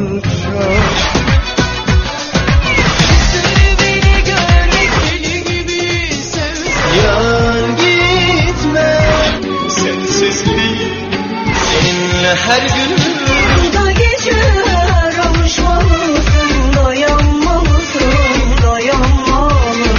alçak. Seni beni görmek deli gibi sevsen. Yar gitme, sensiz değil, seninle her gün. Da geceler alışmalısın, dayanmalısın, dayanmalısın.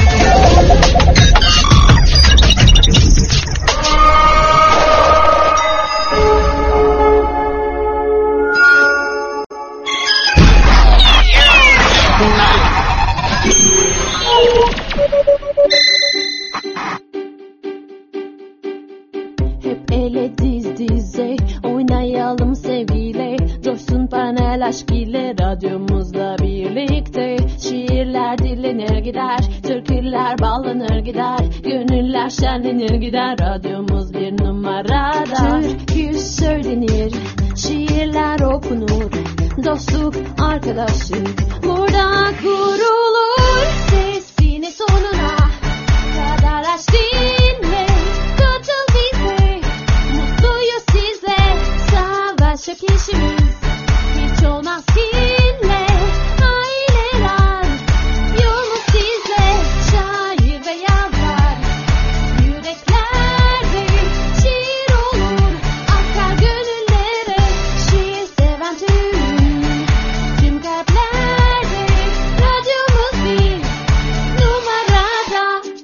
Hep ele diz dize oynayalım sevgiyle, coşsun panel aşk ile radyomuzla birlikte. Şiirler dinlenir gider, türküler bağlanır gider, gönüller şenlenir gider, radyomuz bir numarada. Türkü söylenir, şiirler okunur, dostluk arkadaşlık burada kurulur. Sesini sonuna kadar aç dinle, katıl bize, mutluyuz sizle, savaşacak işimiz hiç olmaz kinle. Aileler yolumuz sizle, şair ve yazar yüreklerde şiir olur, akar gönüllere, şiir seven tüm kalplerde, radyomuz bir numarada.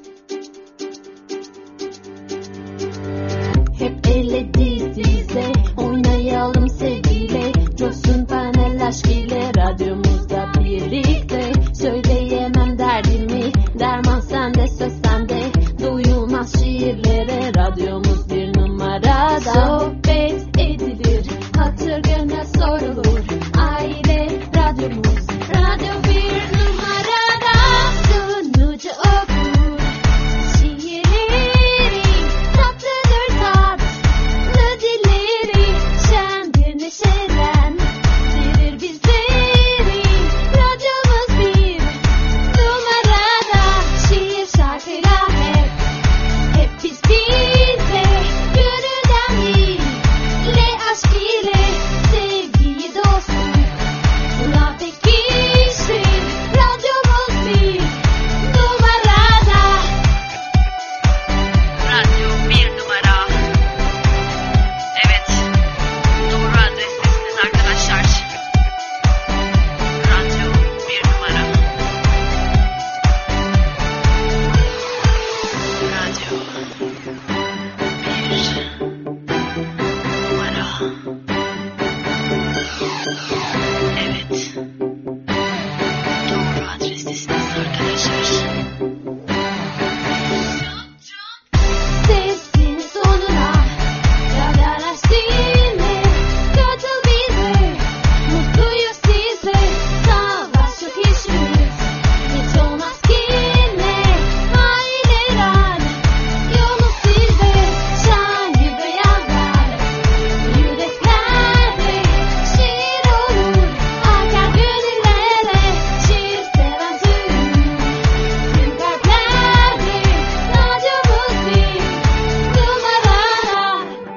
Hep elle diz dize oynayalım sevgiyle, coşsun panel aşk ile, radyomuzda birlikte. Söyleyemem derdimi, derman sende, söz sende, duyulmaz şiirlere, radyomuz bir numarada. Sohbet edilir, hatır gönle sorulur, aile radyomuz, radyo bir numarada. Sunucu okur şiirleri, tatlıdır tatlı dilleri, şendir neşelendirir bizleri, radyomuz bir numarada. Şiir şarkıyla hep biz bize, gönülden ile aşk ile, sevgiyi dostlukla pekiştir, radyomuz bir numarada. Radyo bir numara. Evet, doğru adrestesiniz arkadaşlar. Radyo bir numara. Radyo bir numara. Evet, doğru adrestesiniz arkadaşlar. Sesini sonuna kadar aç dinle, katıl bize, mutluyuz sizle, savaşacak işimiz hiç olmaz kinle. Aileler yolumuz sizde, şair ve yazar yüreklerde şiir olur, akar gönüllere, şiir seven tüm kalplerde, radyomuz bir numarada.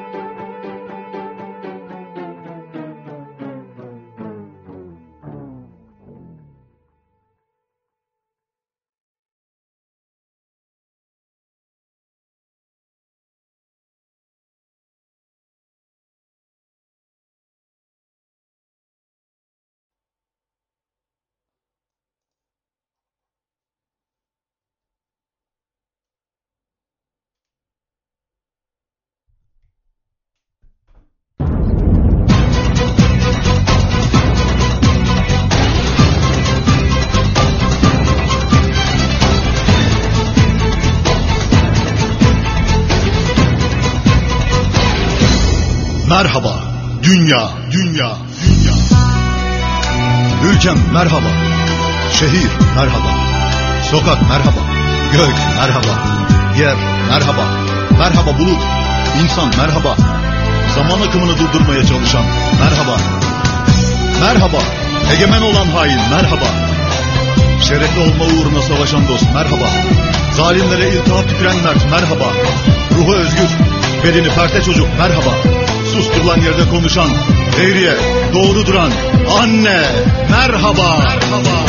Merhaba dünya, dünya, dünya. Ülkem merhaba, şehir merhaba, sokak merhaba, gök merhaba, yer merhaba, merhaba bulut, insan merhaba, zaman akımını durdurmaya çalışan merhaba, merhaba, egemen olan hain merhaba, şerefli olma uğruna savaşan dost merhaba, zalimlere iltihap tüküren mert merhaba, ruhu özgür, bedeni perte çocuk merhaba, Susturulan yerde konuşan, eğriye doğru duran anne merhaba. Merhaba.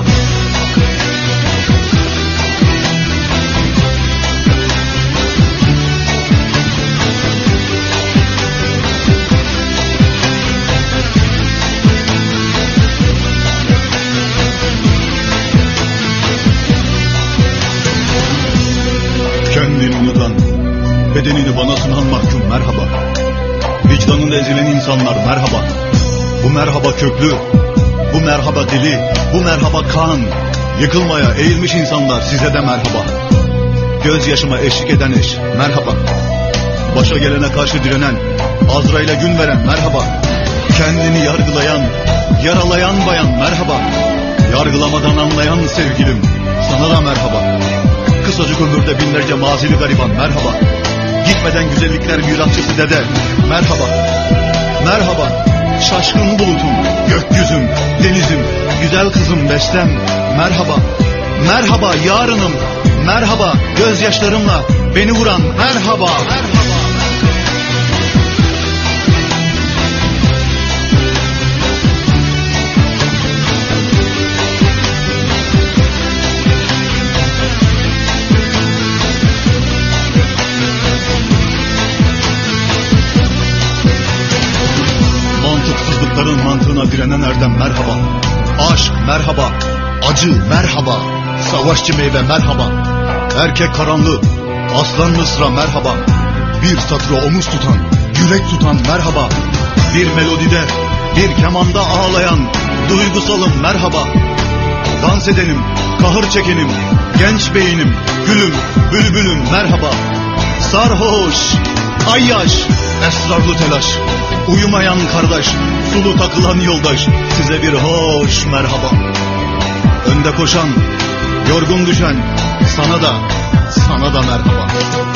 Kendini unutan, bedenini bana sunan mahkum merhaba. Vicdanında ezilen insanlar merhaba. Bu merhaba köklü, bu merhaba dili, bu merhaba kan. Yıkılmaya eğilmiş insanlar size de merhaba. Gözyaşıma eşlik eden eş merhaba. Başa gelene karşı direnen, Azrail'e gün veren merhaba. Kendini yargılayan, yaralayan bayan merhaba. Yargılamadan anlayan sevgilim sana da merhaba. Kısacık ömürde binlerce mazili gariban merhaba. Gitmeden güzellikler mirasçısı dede merhaba. Merhaba şaşkın bulutum, gökyüzüm, denizim, güzel kızım bestem merhaba. Merhaba yarınım, merhaba gözyaşlarımla beni vuran merhaba. Merhaba. Mantıksızlıkların mantığına direnen erdem merhaba. Aşk merhaba, acı merhaba, savaşçı meyve merhaba. Erkek karanlığı, aslan mısra merhaba. Bir satıra omuz tutan, yürek tutan merhaba. Bir melodide, bir kemanda ağlayan duygusalım merhaba. Dans edenim, kahır çekenim, genç beynim, gülüm, bülbülüm merhaba. Sarhoş, ayyaş, esrarlı telaş, uyumayan kardeş, sulu takılan yoldaş, size bir hoş merhaba. Önde koşan, yorgun düşen, sana da merhaba.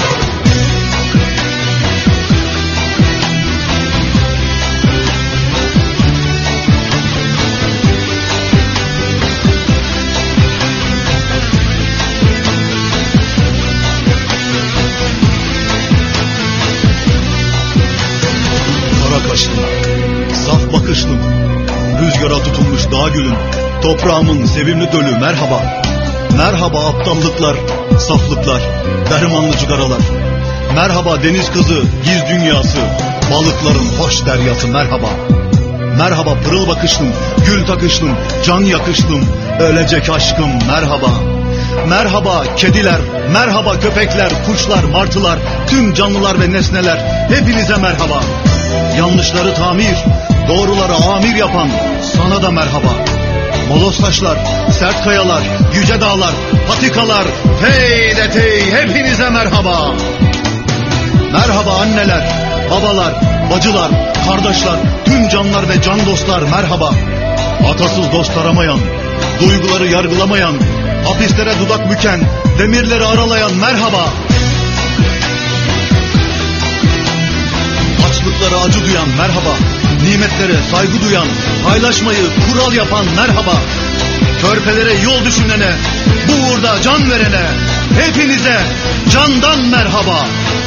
Saf bakışlım, rüzgara tutulmuş dağ gülüm, toprağımın sevimli dölü merhaba. Merhaba aptallıklar, saflıklar, dermanlı cigaralar. Merhaba deniz kızı, giz dünyası, balıkların hoş deryası merhaba. Merhaba pırıl bakışlım, gül takışlım, can yakışlım, ölecek aşkım merhaba. Merhaba kediler, merhaba köpekler, kuşlar, martılar, tüm canlılar ve nesneler, hepinize merhaba. Yanlışları tamir, doğruları amir yapan sana da merhaba. Moloz taşlar, sert kayalar, yüce dağlar, patikalar, hey de hey hepinize merhaba. Merhaba anneler, babalar, bacılar, kardeşler, tüm canlar ve can dostlar merhaba. Atasız dost aramayan, duyguları yargılamayan, hapislere dudak büken, demirleri aralayan merhaba. Açlıklara acı duyan merhaba. Nimetlere saygı duyan, paylaşmayı kural yapan merhaba. Körpelere yol düşünene, bu uğurda can verene, hepinize candan merhaba.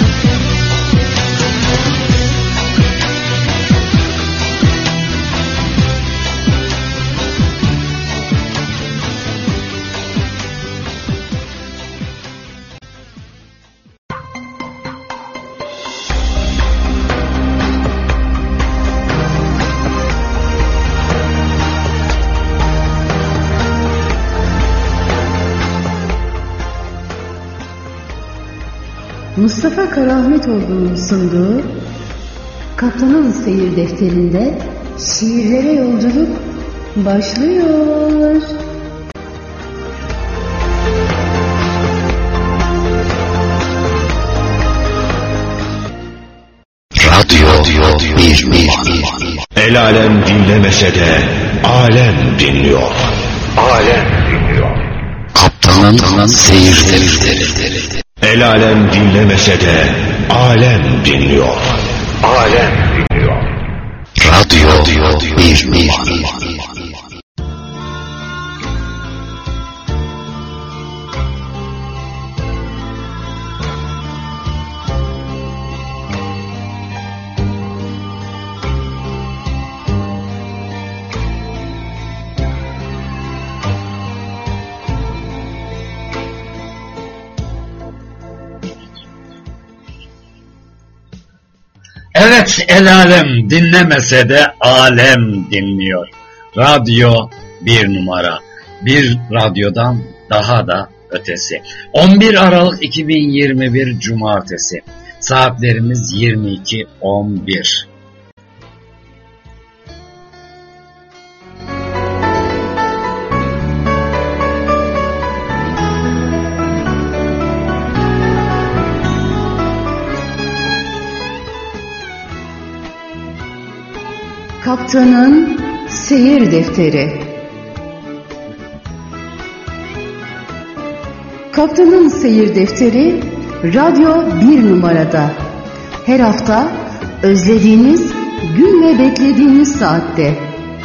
Mustafa Karahmetoğlu'nun sunduğu Kaptanın Seyir Defteri'nde şiirlere yolculuk başlıyor. Radyo bir. El alem dinlemese de alem dinliyor. Kaptanın Seyir Defteri. El alem dinlemese de alem dinliyor. Radyo bir. Evet, el alem dinlemese de alem dinliyor. Radyo bir numara. Bir radyodan daha da ötesi. 11 Aralık 2021 Cumartesi. Saatlerimiz 22:11. Kaptanın Seyir Defteri. Kaptanın Seyir Defteri Radyo 1 numarada. Her hafta özlediğiniz gün ve beklediğiniz saatte.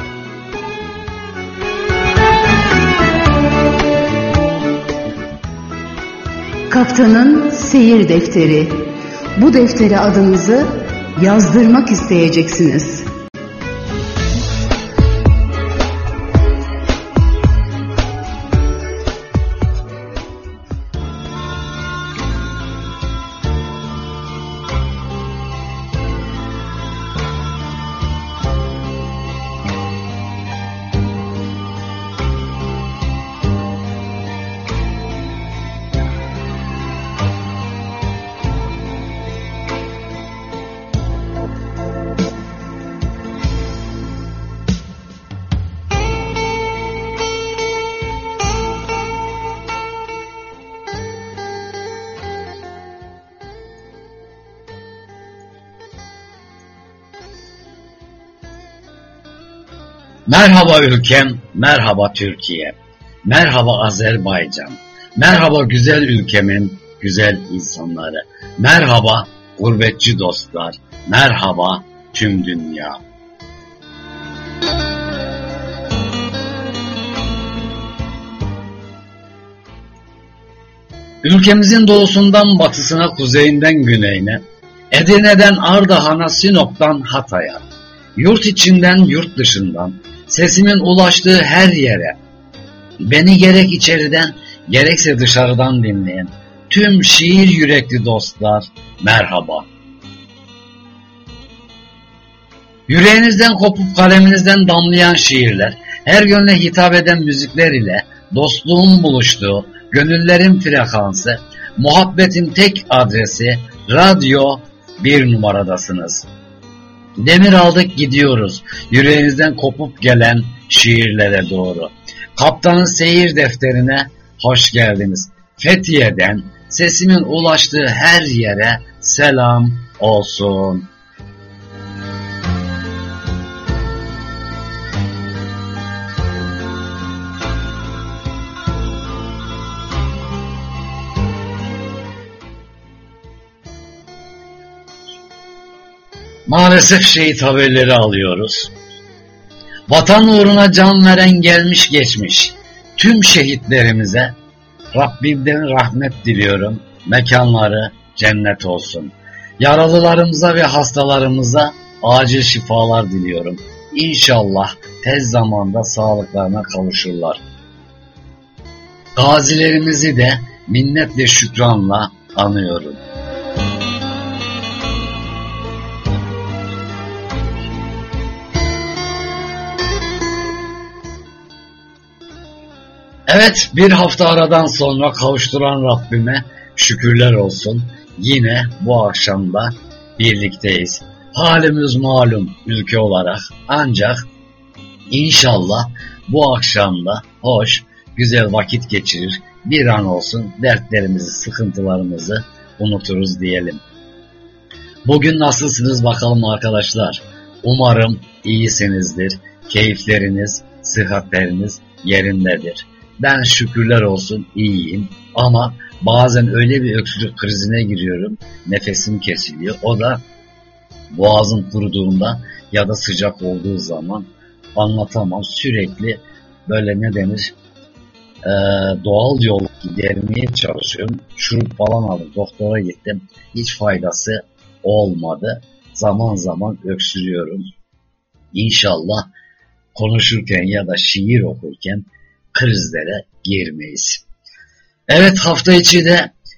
Kaptanın Seyir Defteri. Bu deftere adınızı yazdırmak isteyeceksiniz. Merhaba ülkem, merhaba Türkiye, merhaba Azerbaycan, merhaba güzel ülkemin güzel insanları, merhaba gurbetçi dostlar, merhaba tüm dünya. Ülkemizin doğusundan batısına, kuzeyinden güneyine, Edirne'den Ardahan'a, Sinop'tan Hatay'a, yurt içinden yurt dışından, sesimin ulaştığı her yere, beni gerek içeriden gerekse dışarıdan dinleyen tüm şiir yürekli dostlar merhaba. Yüreğinizden kopup kaleminizden damlayan şiirler, her gönle hitap eden müzikler ile dostluğun buluştuğu, gönüllerin frekansı, muhabbetin tek adresi Radyo 1 numaradasınız. Demir aldık gidiyoruz, yüreğinizden kopup gelen şiirlere doğru. Kaptanın Seyir Defterine hoş geldiniz. Fethiye'den sesimin ulaştığı her yere selam olsun. Maalesef şehit haberleri alıyoruz. Vatan uğruna can veren gelmiş geçmiş tüm şehitlerimize Rabbimden rahmet diliyorum. Mekanları cennet olsun. Yaralılarımıza ve hastalarımıza acil şifalar diliyorum. İnşallah tez zamanda sağlıklarına kavuşurlar. Gazilerimizi de minnet ve şükranla anıyorum. Evet, bir hafta aradan sonra kavuşturan Rabbime şükürler olsun. Yine bu akşamda birlikteyiz. Halimiz malum ülke olarak, ancak inşallah bu akşamda hoş, güzel vakit geçirir. Bir an olsun dertlerimizi, sıkıntılarımızı unuturuz diyelim. Bugün nasılsınız bakalım arkadaşlar? Umarım iyisinizdir. Keyifleriniz, sıhhatleriniz yerindedir. Ben şükürler olsun iyiyim ama bazen öyle bir öksürük krizine giriyorum, nefesim kesiliyor. O da boğazım kuruduğunda ya da sıcak olduğu zaman anlatamam. Sürekli böyle ne denir, doğal yol gidermeye çalışıyorum. Şurup falan aldım, doktora gittim. Hiç faydası olmadı. Zaman zaman öksürüyorum. İnşallah konuşurken ya da şiir okurken krizlere girmeyiz. Evet, hafta içi de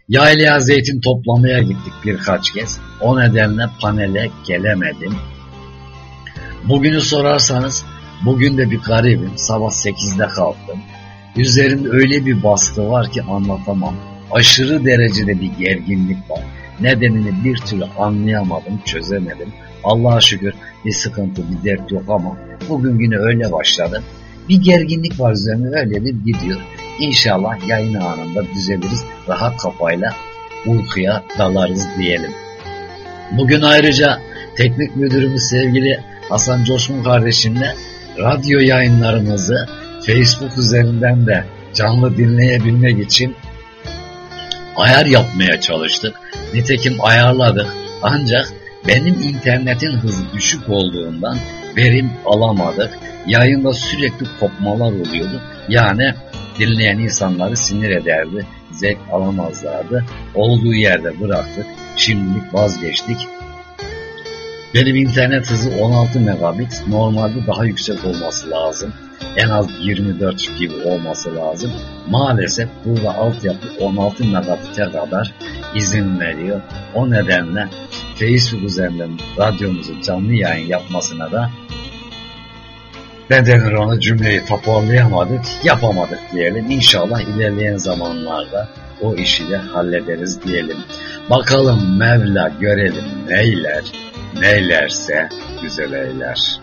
Yaylaya zeytin toplamaya gittik birkaç kez. O nedenle panele gelemedim. Bugünü sorarsanız bugün de bir garibim. Sabah 8'de kalktım. Üzerimde öyle bir baskı var ki anlatamam. Aşırı derecede bir gerginlik var. Nedenini bir türlü anlayamadım, çözemedim. Allah'a şükür bir sıkıntı, bir dert yok ama bugün yine öyle başladı. Bir gerginlik var üzerimde, öyle bir gidiyor. İnşallah yayın anında düzeliriz, rahat kafayla uykuya dalarız diyelim. Bugün ayrıca teknik müdürümüz sevgili Hasan Coşkun kardeşimle radyo yayınlarımızı Facebook üzerinden de canlı dinleyebilmek için ayar yapmaya çalıştık. Nitekim ayarladık. Ancak benim internetin hızı düşük olduğundan verim alamadık. Yayında sürekli kopmalar oluyordu. Yani dinleyen insanları sinir ederdi. Zevk alamazlardı. Olduğu yerde bıraktık. Şimdilik vazgeçtik. Benim internet hızı 16 megabit. Normalde daha yüksek olması lazım. En az 24 gibi olması lazım. Maalesef burada altyapı 16 megabit'e kadar izin veriyor. O nedenle Facebook üzerinden radyomuzu canlı yayın yapmasına da ne denir ona, cümleyi toparlayamadık, yapamadık diyelim. İnşallah ilerleyen zamanlarda o işi de hallederiz diyelim. Bakalım Mevla görelim neyler, neylerse güzel eyler.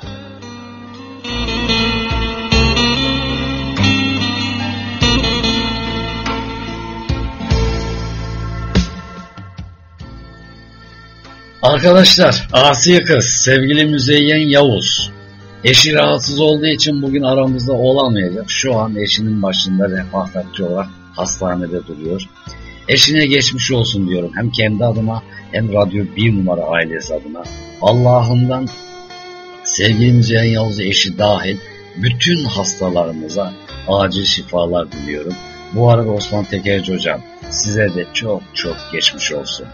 Arkadaşlar, asi kız, sevgili Müzeyyen Yavuz. Eşi rahatsız olduğu için bugün aramızda olamayacak. Şu an eşinin başında refakatçi olarak hastanede duruyor. Eşine geçmiş olsun diyorum. Hem kendi adıma hem Radyo 1 numara ailesi adına. Allah'ından sevgili Müzeyyen Yavuz eşi dahil bütün hastalarımıza acil şifalar diliyorum. Bu arada Osman Tekerci hocam size de çok çok geçmiş olsun.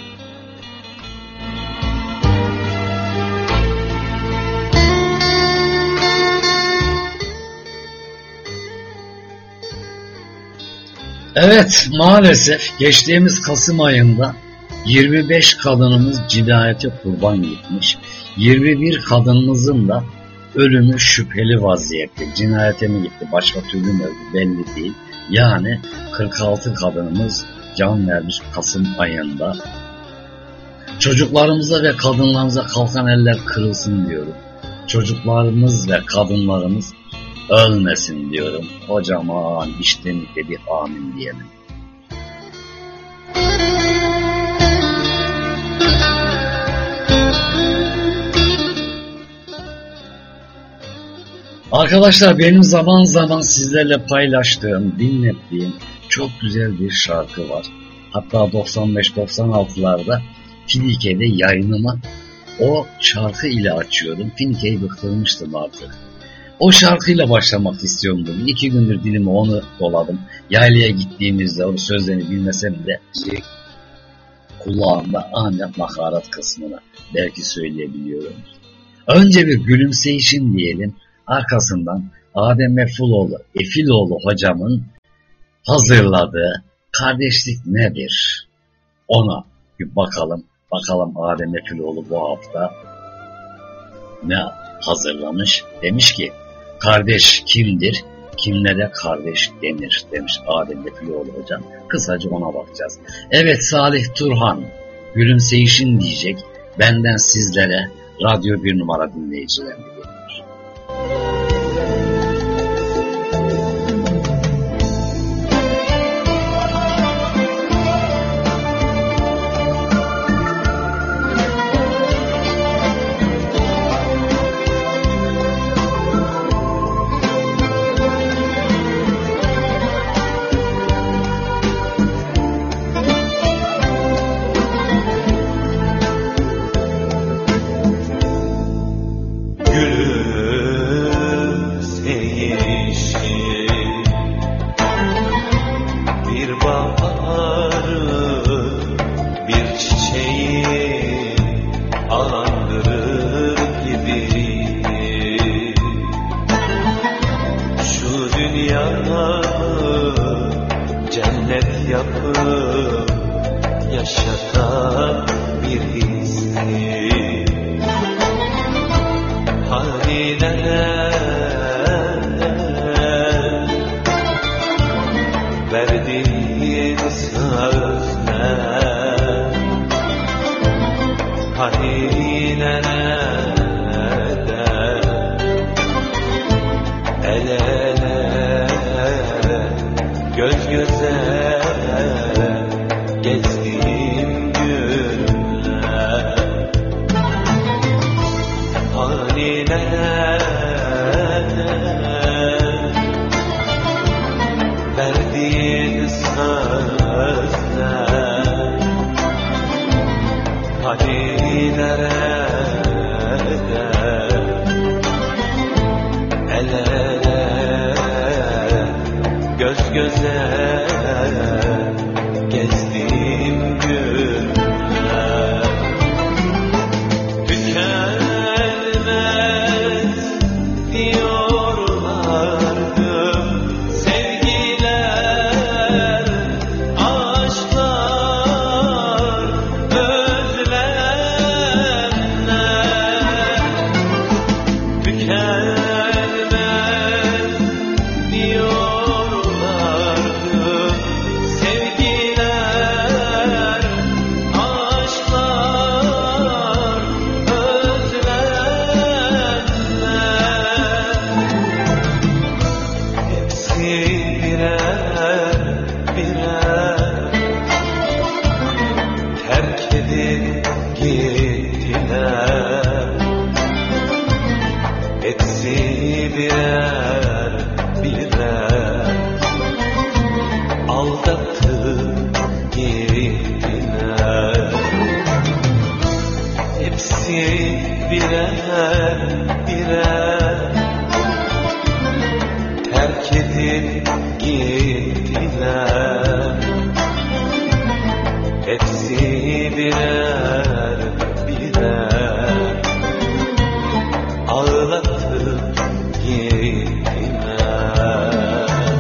Evet, maalesef geçtiğimiz Kasım ayında 25 kadınımız cinayete kurban gitmiş. 21 kadınımızın da ölümü şüpheli vaziyette. Cinayete mi gitti, başka türlü mü öldü belli değil. Yani 46 kadınımız can vermiş Kasım ayında. Çocuklarımıza ve kadınlarımıza kalkan eller kırılsın diyorum. Çocuklarımız ve kadınlarımız ölmesin diyorum. Kocaman içten bir amin diyelim. Arkadaşlar, benim zaman zaman sizlerle paylaştığım, dinlettiğim çok güzel bir şarkı var. Hatta 95-96'larda Finike'de yayınımı o şarkı ile açıyorum. Finike'yi bıktırmıştım artık. O şarkıyla başlamak istiyorum bugün. 2 gündür dilime onu doladım. Yaylaya gittiğimizde o sözlerini bilmesem de kulağımda ancak nakarat kısmını belki söyleyebiliyorum. Önce bir gülümseyişin diyelim. Arkasından Adem Efiloğlu hocamın hazırladığı Kardeşlik Nedir? Ona bir bakalım. Bakalım Adem Efiloğlu bu hafta ne hazırlamış? Demiş ki, kardeş kimdir? Kimlere kardeş denir? Demiş Adem Efiloğlu hocam. Kısaca ona bakacağız. Evet, Salih Turhan gülümseyişin diyecek. Benden sizlere Radyo 1 numara dinleyicilerine geliyor. Cennet yapıp başka bir histi. Haline verdiğin sözler, haline el ele, göz göze gezdiğim günler, haline verdiğin sözler, hani nerede el ele, göz göze gezdiğim günler, tükenmez diyorlardı sevgiler, aşklar, özlemler, tükenmez diyorlardı sevgiler, aşklar, özlemler, hepsi birer birer terk edip gittiler, hepsi birer birer aldatıp gittiler, hepsi birer birer terk edip gittiler, hepsi birer birer ağlatıp gittiler.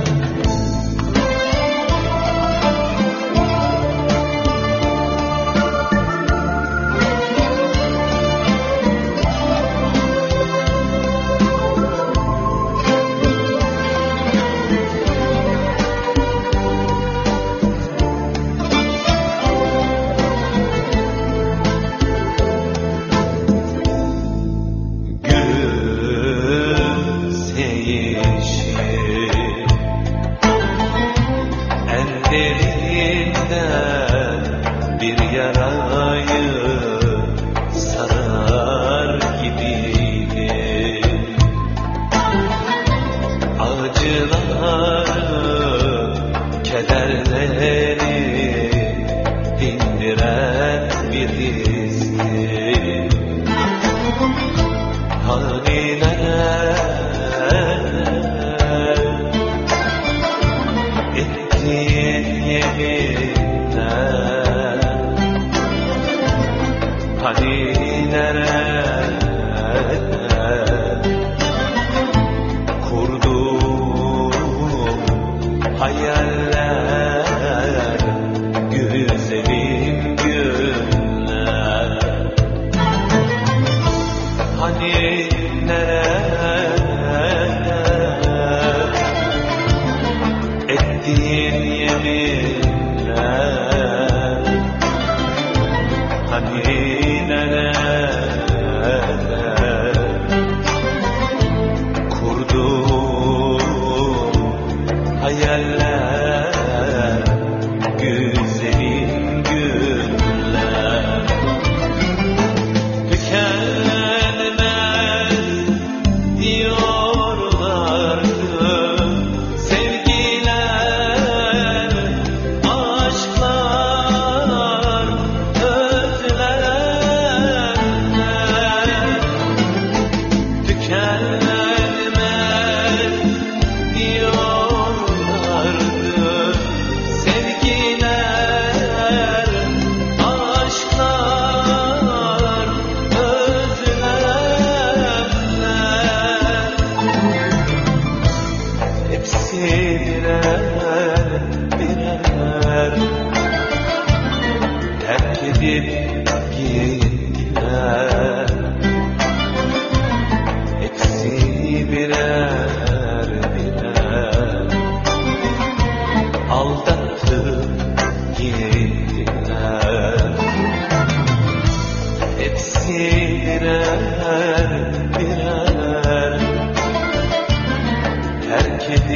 Gülse yeşil en derinden bir yarayı sarar gibiydi. Acıları, kederleri dindiren bir histi. Haline ettiğin yeminler, hani nerede kurduğum hayaller, güzelim günler, hani nerede ettiğin yeminler, hani nerede kurduğum hayaller,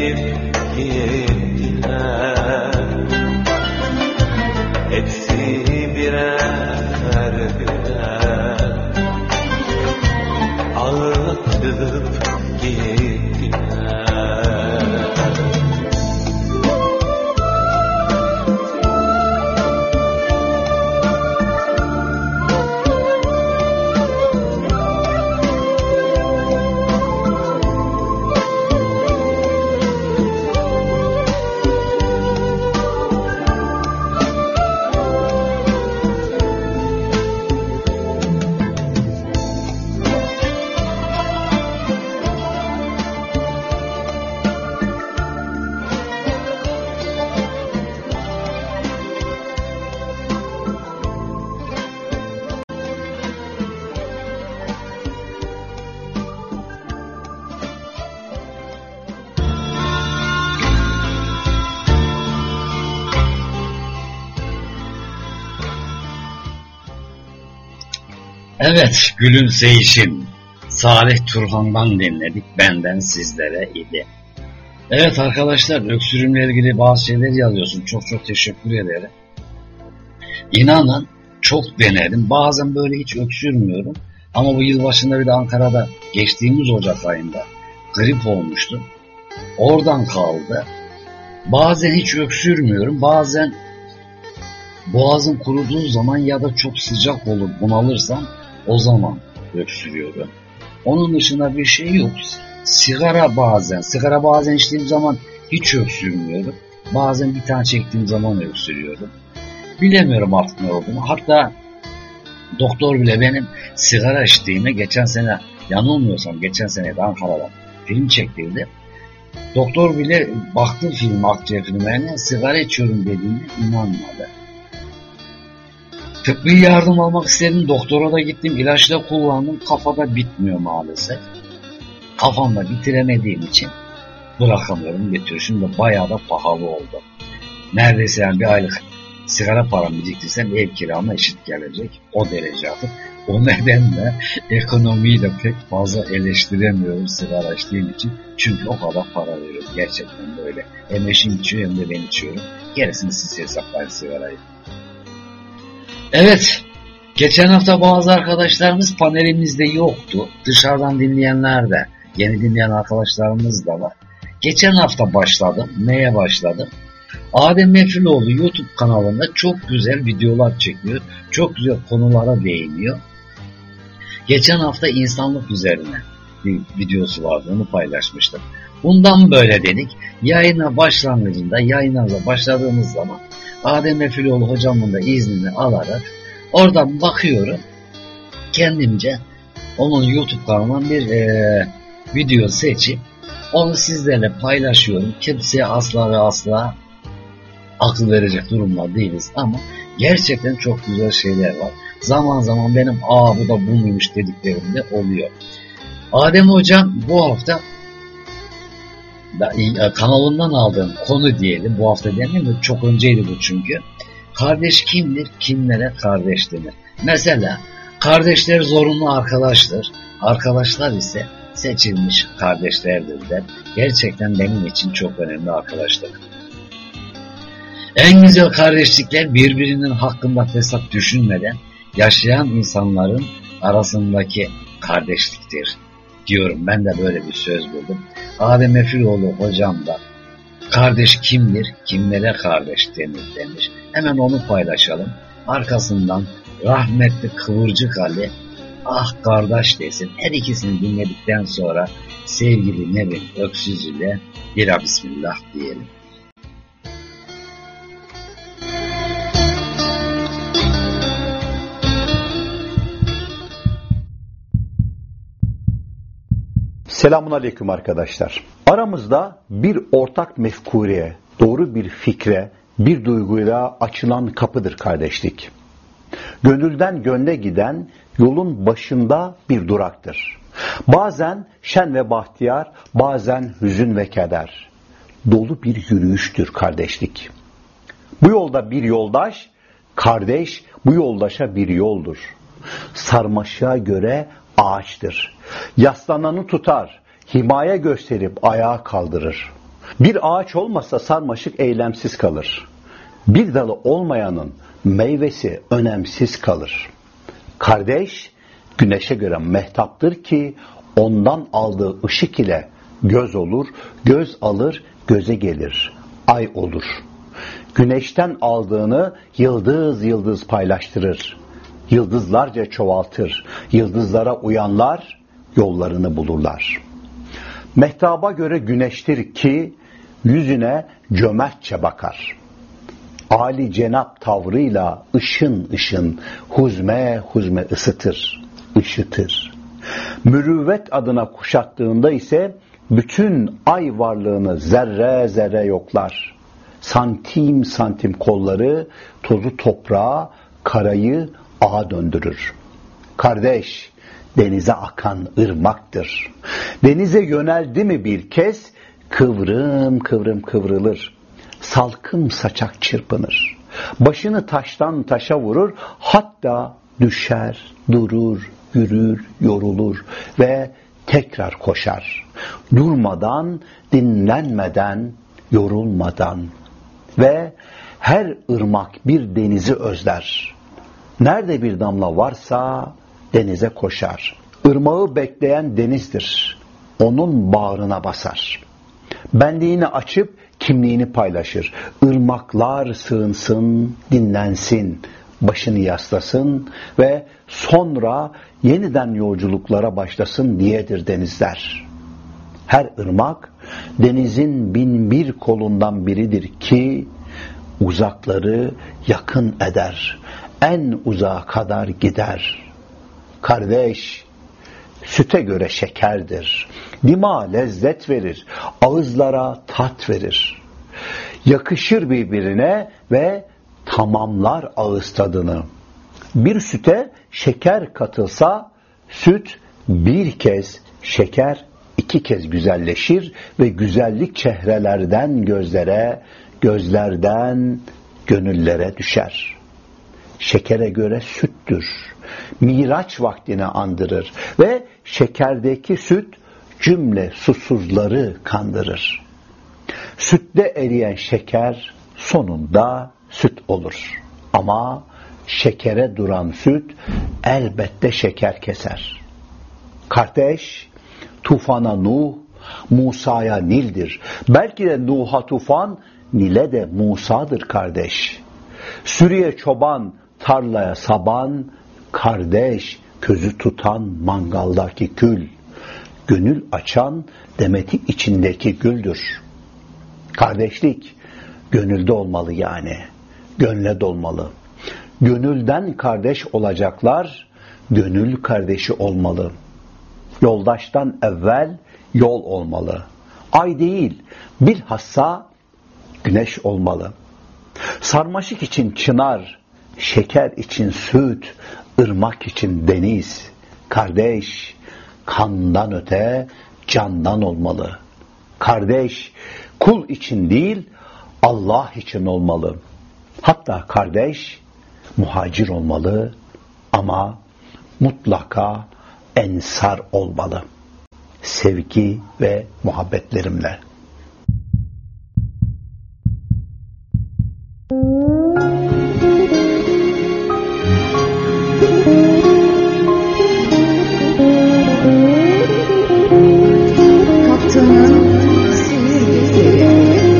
sevip gittiler. Hepsi birer birer ağlatıp gittiler. Evet, Gülümseyişim Salih Turhan'dan dinledik, benden sizlere idi. Evet arkadaşlar, öksürümle ilgili bazı şeyler yazıyorsun, çok çok teşekkür ederim. İnanın çok denedim, bazen böyle hiç öksürmüyorum ama bu yıl başında bir de Ankara'da geçtiğimiz Ocak ayında grip olmuştu. Oradan kaldı. Bazen hiç öksürmüyorum, bazen boğazım kuruduğu zaman ya da çok sıcak olup bunalırsam o zaman öksürüyorum. Onun dışında bir şey yok. Sigara bazen içtiğim zaman hiç öksürmüyorum. Bazen bir tane çektiğim zaman öksürüyorum. Bilemiyorum artık ne olduğunu. Hatta doktor bile benim sigara içtiğimi geçen sene, yanılmıyorsam geçen sene de Ankara'da film çektirdi. Doktor bile baktı akciğer filmlerine, sigara içiyorum dediğinde inanmadı. Tıbbi yardım almak istedim, doktora da gittim, ilaçla kullandım, kafada bitmiyor maalesef. Kafamda bitiremediğim için bırakamıyorum, getiriyor. Şimdi bayağı da pahalı oldu. Neredeyse yani bir aylık sigara paramı biriktirsem ev kiramla eşit gelecek, o derece artık. O nedenle ekonomiyi de pek fazla eleştiremiyorum sigara içtiğim için. Çünkü o kadar para veriyorum, gerçekten böyle. Hem eşim içiyor hem de ben içiyorum. Gerisini siz hesaplayın sigarayı. Evet, geçen hafta bazı arkadaşlarımız panelimizde yoktu. Dışarıdan dinleyenler de, yeni dinleyen arkadaşlarımız da var. Geçen hafta başladım. Neye başladım? Adem Mefiloğlu YouTube kanalında çok güzel videolar çekiyor. Çok güzel konulara değiniyor. Geçen hafta insanlık üzerine bir videosu vardı, onu paylaşmıştım. Bundan böyle dedik. Yayına başladığımız zaman Adem Mefiloğlu hocamın da iznini alarak oradan bakıyorum. Kendimce onun YouTube kanalından bir video seçip onu sizlerle paylaşıyorum. Kimseye asla ve asla akıl verecek durumda değiliz ama gerçekten çok güzel şeyler var. Zaman zaman benim bu da bu muymuş dediklerim de oluyor. Adem hocam bu hafta kanalından aldığım konu diyelim, bu hafta demeyeyim de çok önceydi bu çünkü. Kardeş kimdir, kimlere kardeş denir? Mesela kardeşler zorunlu arkadaştır, arkadaşlar ise seçilmiş kardeşlerdir der. Gerçekten benim için çok önemli arkadaşlık. En güzel kardeşlikler birbirinin hakkında fesat düşünmeden yaşayan insanların arasındaki kardeşliktir diyorum. Ben de böyle bir söz buldum. Adem Mefiloğlu hocam da kardeş kimdir, kimlere kardeş denir demiş. Hemen onu paylaşalım. Arkasından rahmetli Kıvırcık Ali kardeş desin. Her ikisini dinledikten sonra sevgili Nevin Öksüz ile bira bismillah diyelim. Selamünaleyküm arkadaşlar. Aramızda bir ortak mefkureye, doğru bir fikre, bir duyguyla açılan kapıdır kardeşlik. Gönülden gönle giden yolun başında bir duraktır. Bazen şen ve bahtiyar, bazen hüzün ve keder. Dolu bir yürüyüştür kardeşlik. Bu yolda bir yoldaş, kardeş bu yoldaşa bir yoldur. Sarmaşığa göre ağaçtır. Yaslananı tutar, himaye gösterip ayağa kaldırır. Bir ağaç olmazsa sarmaşık eylemsiz kalır. Bir dalı olmayanın meyvesi önemsiz kalır. Kardeş, güneşe göre mehtaptır ki ondan aldığı ışık ile göz olur, göz alır, göze gelir, ay olur. Güneşten aldığını yıldız yıldız paylaştırır. Yıldızlarca çoğaltır. Yıldızlara uyanlar yollarını bulurlar. Mehtaba göre güneştir ki yüzüne cömertçe bakar. âli cenap tavrıyla ışın ışın, huzme huzme ısıtır, ışıtır. Mürüvvet adına kuşattığında ise bütün ay varlığını zerre zerre yoklar. Santim santim kolları tozu toprağa, karayı ağa döndürür. Kardeş, denize akan ırmaktır. Denize yöneldi mi bir kez kıvrım kıvrım kıvrılır. Salkım saçak çırpınır. Başını taştan taşa vurur, hatta düşer, durur, yürür, yorulur ve tekrar koşar. Durmadan, dinlenmeden, yorulmadan ve her ırmak bir denizi özler. Nerede bir damla varsa denize koşar. Irmağı bekleyen denizdir. Onun bağrına basar. Benliğini açıp kimliğini paylaşır. Irmaklar sığınsın, dinlensin, başını yaslasın ve sonra yeniden yolculuklara başlasın diyedir denizler. Her ırmak denizin binbir kolundan biridir ki uzakları yakın eder, en uzağa kadar gider. Kardeş, süte göre şekerdir, dima lezzet verir, ağızlara tat verir. Yakışır birbirine ve tamamlar ağız tadını. Bir süte şeker katılsa, süt bir kez, şeker iki kez güzelleşir ve güzellik çehrelerden gözlere, gözlerden gönüllere düşer. Şekere göre süttür. Miraç vaktini andırır ve şekerdeki süt cümle susuzları kandırır. Sütte eriyen şeker sonunda süt olur. Ama şekere duran süt elbette şeker keser. Kardeş, tufana Nuh, Musa'ya Nil'dir. Belki de Nuh'a tufan, Nil'e de Musa'dır kardeş. Sürüye çoban, tarlaya saban, kardeş, közü tutan mangaldaki kül. Gönül açan demeti içindeki güldür. Kardeşlik gönülde olmalı yani. Gönle dolmalı. Gönülden kardeş olacaklar, gönül kardeşi olmalı. Yoldaştan evvel yol olmalı. Ay değil, bilhassa güneş olmalı. Sarmaşık için çınar, şeker için süt, ırmak için deniz. Kardeş, kandan öte candan olmalı. Kardeş, kul için değil, Allah için olmalı. Hatta kardeş, muhacir olmalı ama mutlaka ensar olmalı. Sevgi ve muhabbetlerimle. Kaptanın sihir defteri.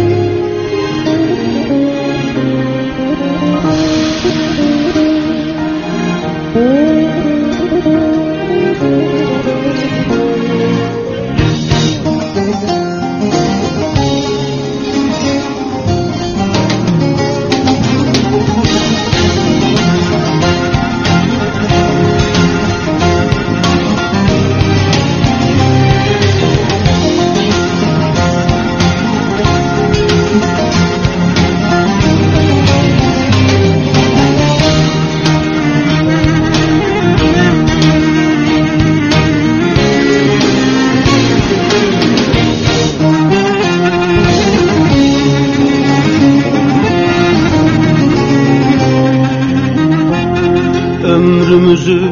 Ömrümüzü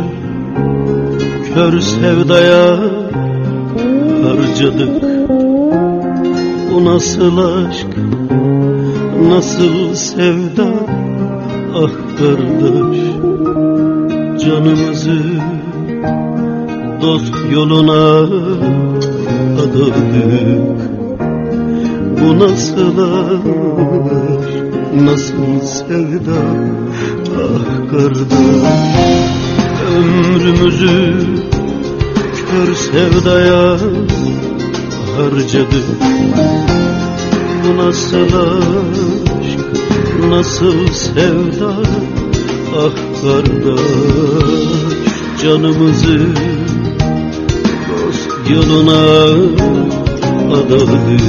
kör sevdaya harcadık. Bu nasıl aşk, nasıl sevda, ah kardeş. Canımızı dost yoluna adadık. Bu nasıl aşk, nasıl sevda, ah kardeş. Ömrümüzü kör sevdaya harcadık. Bu nasıl aşk, nasıl sevda, ah kardeş. Canımızı dost yoluna adadık.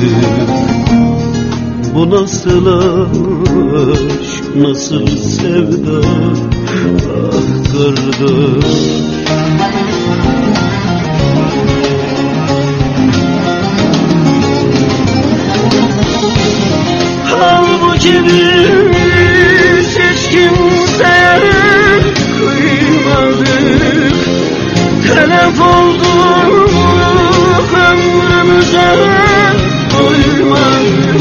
Bu nasıl aşk, nasıl sevda, ah kardeş. Halbuki biz hiç kimseye kıymadık. Telef olduk ömrümüze doymadık.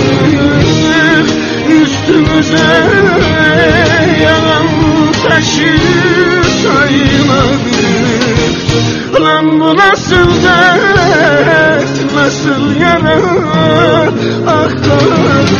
Üstümüze yalan taşı saymadık. Lan bu nasıl dert, nasıl yara, ah kardeş.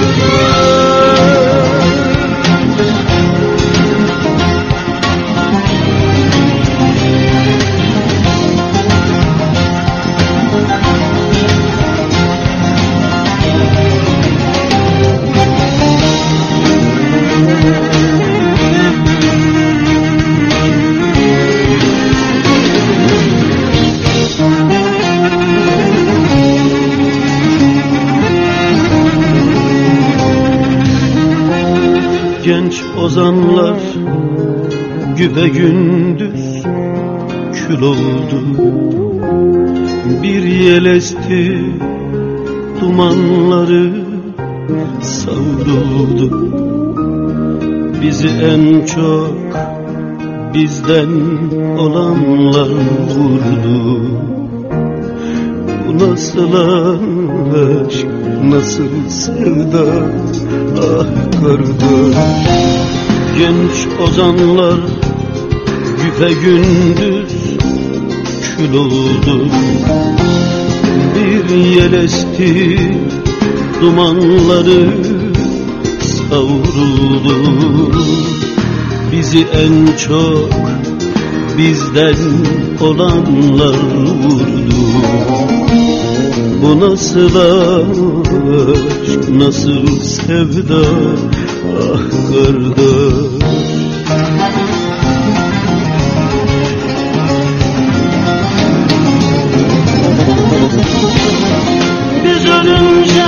Genç ozanlar güpegündüz kül oldu. Bir yel esti, dumanları savruldu. Bizi en çok bizden olanlar vurdu. Bu nasıl aşk, nasıl sevda, ah kardeş. Genç ozanlar güpegündüz kül oldu. Bir yel esti, dumanları savruldu. Bizi en çok bizden olanlar vurdu. Bu nasıl aşk, nasıl sevda, ah kardeş. Biz ölünce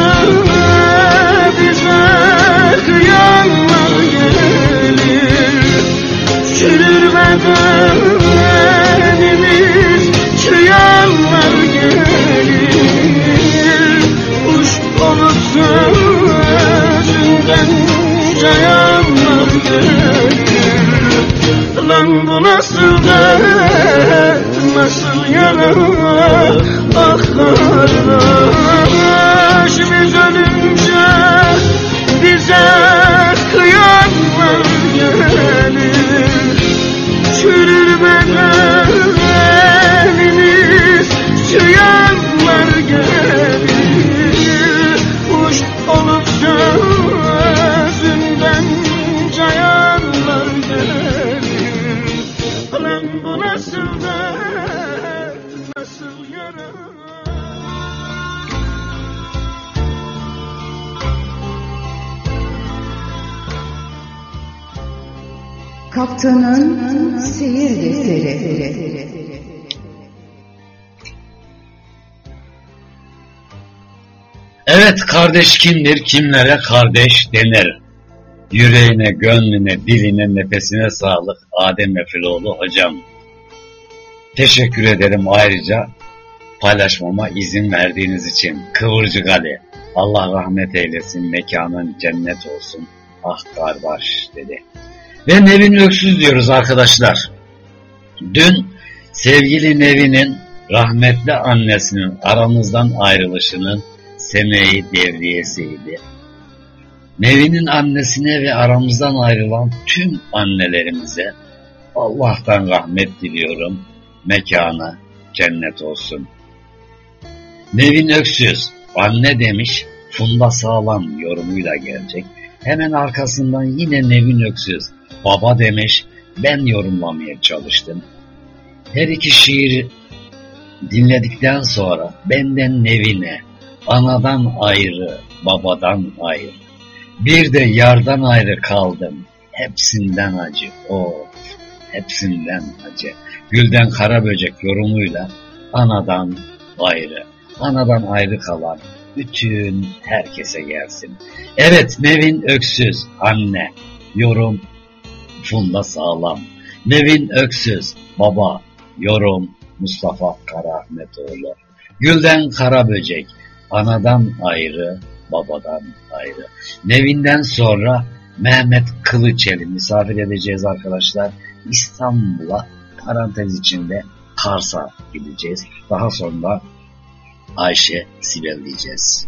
bize kıyanlar gelir. Çürür bedenimiz, çıyanlar gelir. Kuş olup sözünden cayanlar gelir. Lan bu nasıl dert, nasıl yara, ah kardeş. Biz ölünce bize kıyanlar gelir. Çürür bedenimiz, çıyanlar gelir. Kuş olup sözünden cayanlar gelir. Lan bu nasıl dert, nasıl yara. Kaptanın seyir defteri. Evet, kardeş kimdir, kimlere kardeş denir? Yüreğine, gönlüne, diline, nefesine sağlık Adem Efiloğlu hocam. Teşekkür ederim ayrıca paylaşmama izin verdiğiniz için. Kıvırcık Ali, Allah rahmet eylesin, mekanın cennet olsun, ah kardeş dedi. Ve Nevin Öksüz diyoruz arkadaşlar. Dün sevgili Nevin'in rahmetli annesinin aramızdan ayrılışının Semeyi devriyesiydi. Nevin'in annesine ve aramızdan ayrılan tüm annelerimize Allah'tan rahmet diliyorum. Mekanı cennet olsun. Nevin Öksüz, anne demiş, Funda Sağlam yorumuyla gelecek. Hemen arkasından yine Nevin Öksüz, baba demiş, ben yorumlamaya çalıştım. Her iki şiiri dinledikten sonra benden Nevin'e, anadan ayrı, babadan ayrı, bir de yardan ayrı kaldım, hepsinden acı, hepsinden acı. Gülden Karaböcek yorumuyla anadan ayrı kalan bütün herkese gelsin. Evet, Nevin Öksüz, anne, yorum Funda Sağlam. Nevin Öksüz, baba, yorum Mustafa Karahmetoğlu. Gülden Karaböcek, anadan ayrı, babadan ayrı. Nevin'den sonra Mehmet Kılıçeli misafir edeceğiz arkadaşlar. İstanbul'a, parantez içinde Kars'a gideceğiz. Daha sonra Ayşe Sibel diyeceğiz.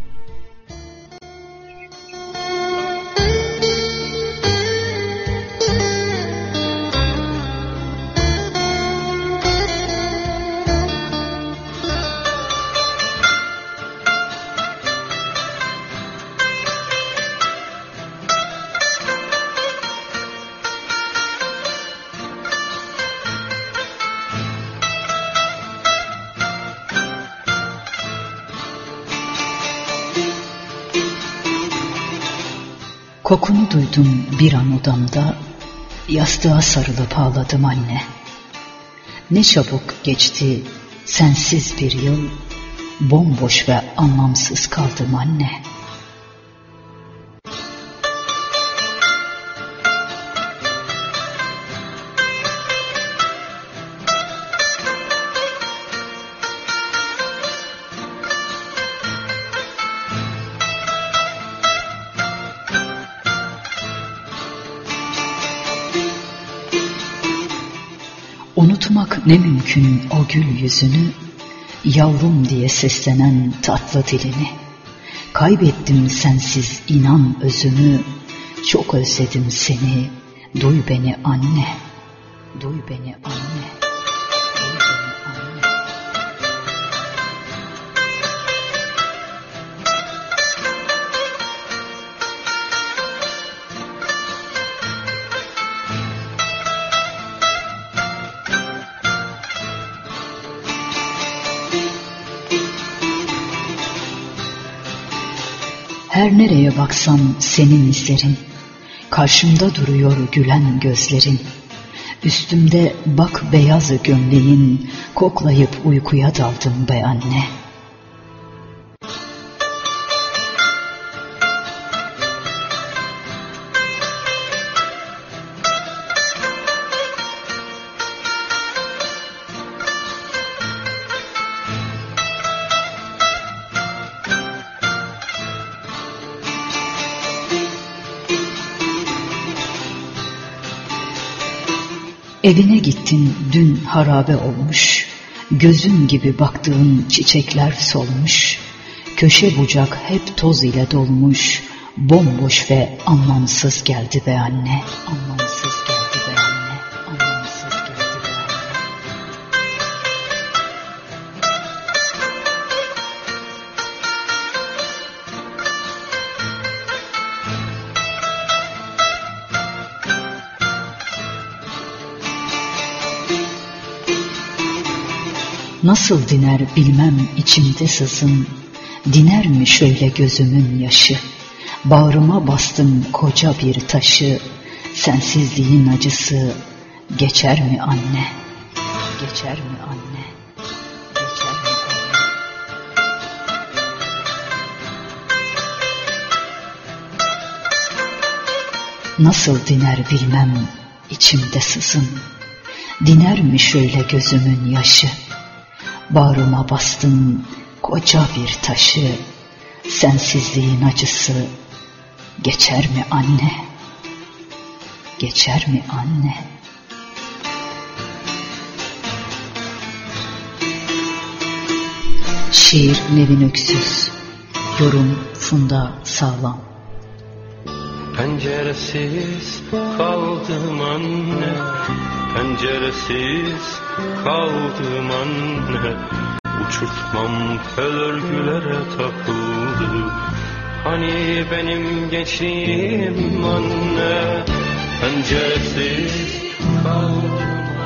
Kokunu duydum bir an odamda, yastığa sarılıp ağladım anne. Ne çabuk geçti sensiz bir yıl, bomboş ve anlamsız kaldım anne. Unutmak ne mümkün o gül yüzünü, yavrum diye seslenen tatlı dilini. Kaybettim sensiz inan özümü, çok özledim seni, duy beni anne, duy beni anne, duy beni anne. Her nereye baksam senin izlerin, karşımda duruyor gülen gözlerin. Üstümde bak beyaz gömleğin, koklayıp uykuya daldım be anne. Evine gittin dün harabe olmuş, gözün gibi baktığın çiçekler solmuş, köşe bucak hep toz ile dolmuş, bomboş ve anlamsız geldi be anne, anlamsız geldi be anne, anlamsız geldi be anne. Nasıl diner bilmem içimde sızın, diner mi şöyle gözümün yaşı? Bağrıma bastım koca bir taşı, sensizliğin acısı geçer mi anne? Geçer mi anne? Geçer mi anne? Nasıl diner bilmem içimde sızın, diner mi şöyle gözümün yaşı? Bağrıma bastım koca bir taşı, sensizliğin acısı geçer mi anne? Geçer mi anne? Şiir Nevin Öksüz, Yorum Funda Sağlam. Penceresiz kaldım anne, penceresiz kaldım anne. Uçurtmam tel örgülere takıldı. Hani benim gençliğim anne, penceresiz kaldım.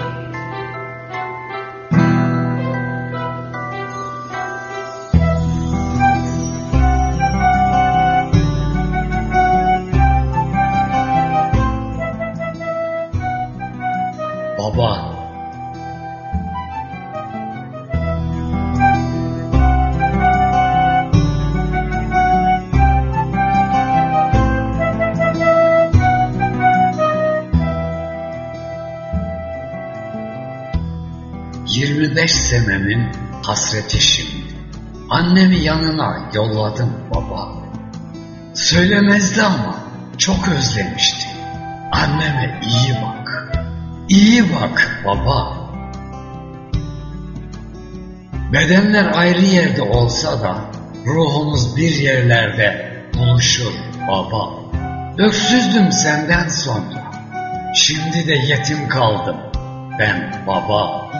Baba. ...25 senenin hasreti şimdi. Annemi yanına yolladım baba. Söylemezdi ama çok özlemişti. Anneme iyi bak. İyi bak baba. Bedenler ayrı yerde olsa da ruhumuz bir yerlerde buluşur baba. Öksüzdüm senden sonra. Şimdi de yetim kaldım ben baba.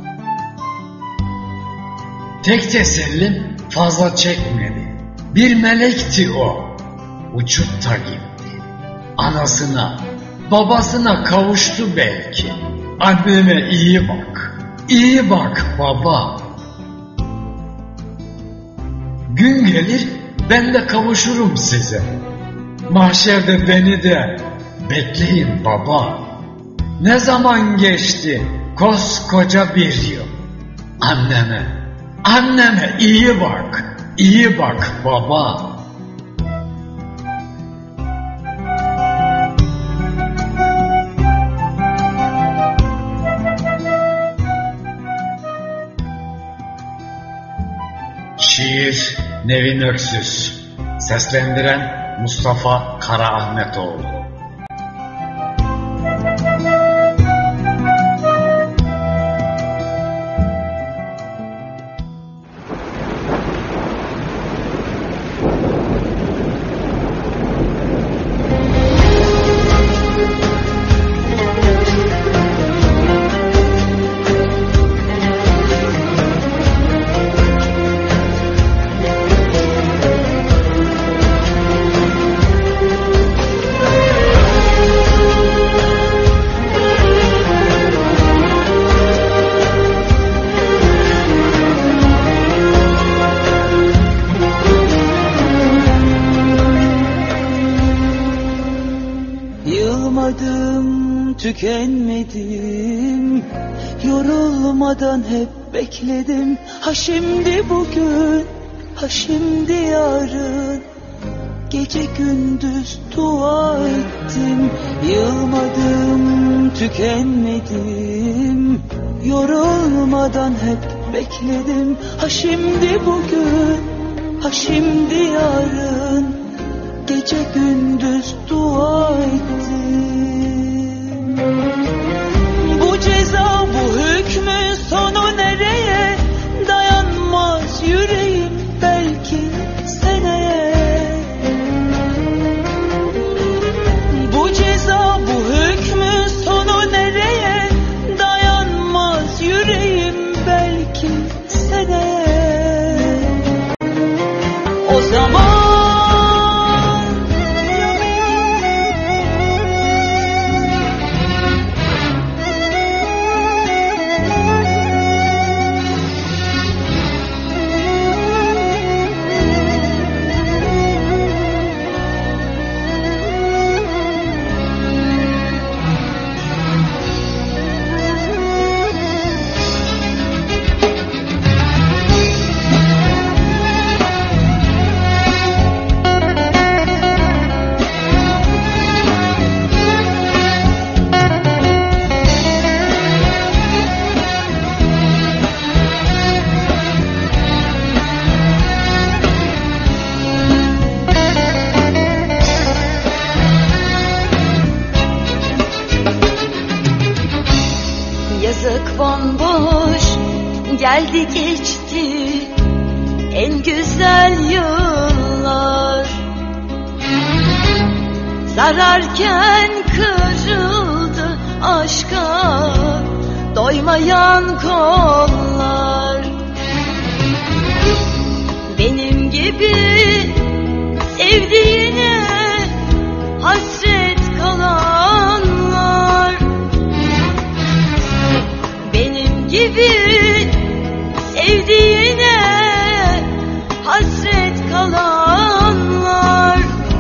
Tek tesellim fazla çekmedi. Bir melekti o. Uçup da gitti. Anasına, babasına kavuştu belki. Anneme iyi bak. İyi bak baba. Gün gelir ben de kavuşurum size. Mahşerde beni de bekleyin baba. Ne zaman geçti koskoca bir yıl. Anneme iyi bak. İyi bak baba. Şiir Nevin Öksüz. Seslendiren Mustafa Karaahmetoğlu. Tükenmedim, yorulmadan hep bekledim. Ha şimdi bugün, ha şimdi yarın, gece gündüz dua ettim. Yılmadım, tükenmedim, yorulmadan hep bekledim. Ha şimdi bugün, ha şimdi yarın, gece gündüz dua ettim. Bu ceza, bu hükmün sonu nereye? Dayanmaz yüreğim belki seneye. Bu ceza, bu hükmün sonu nereye? Dayanmaz yüreğim belki seneye. O zaman geldi geçti en güzel yıl. Sararken kırıldı aşka doymayan kollar. Benim gibi sevdiğine hasret kalanlar. Benim gibi sevdiğine hasret kalanlar.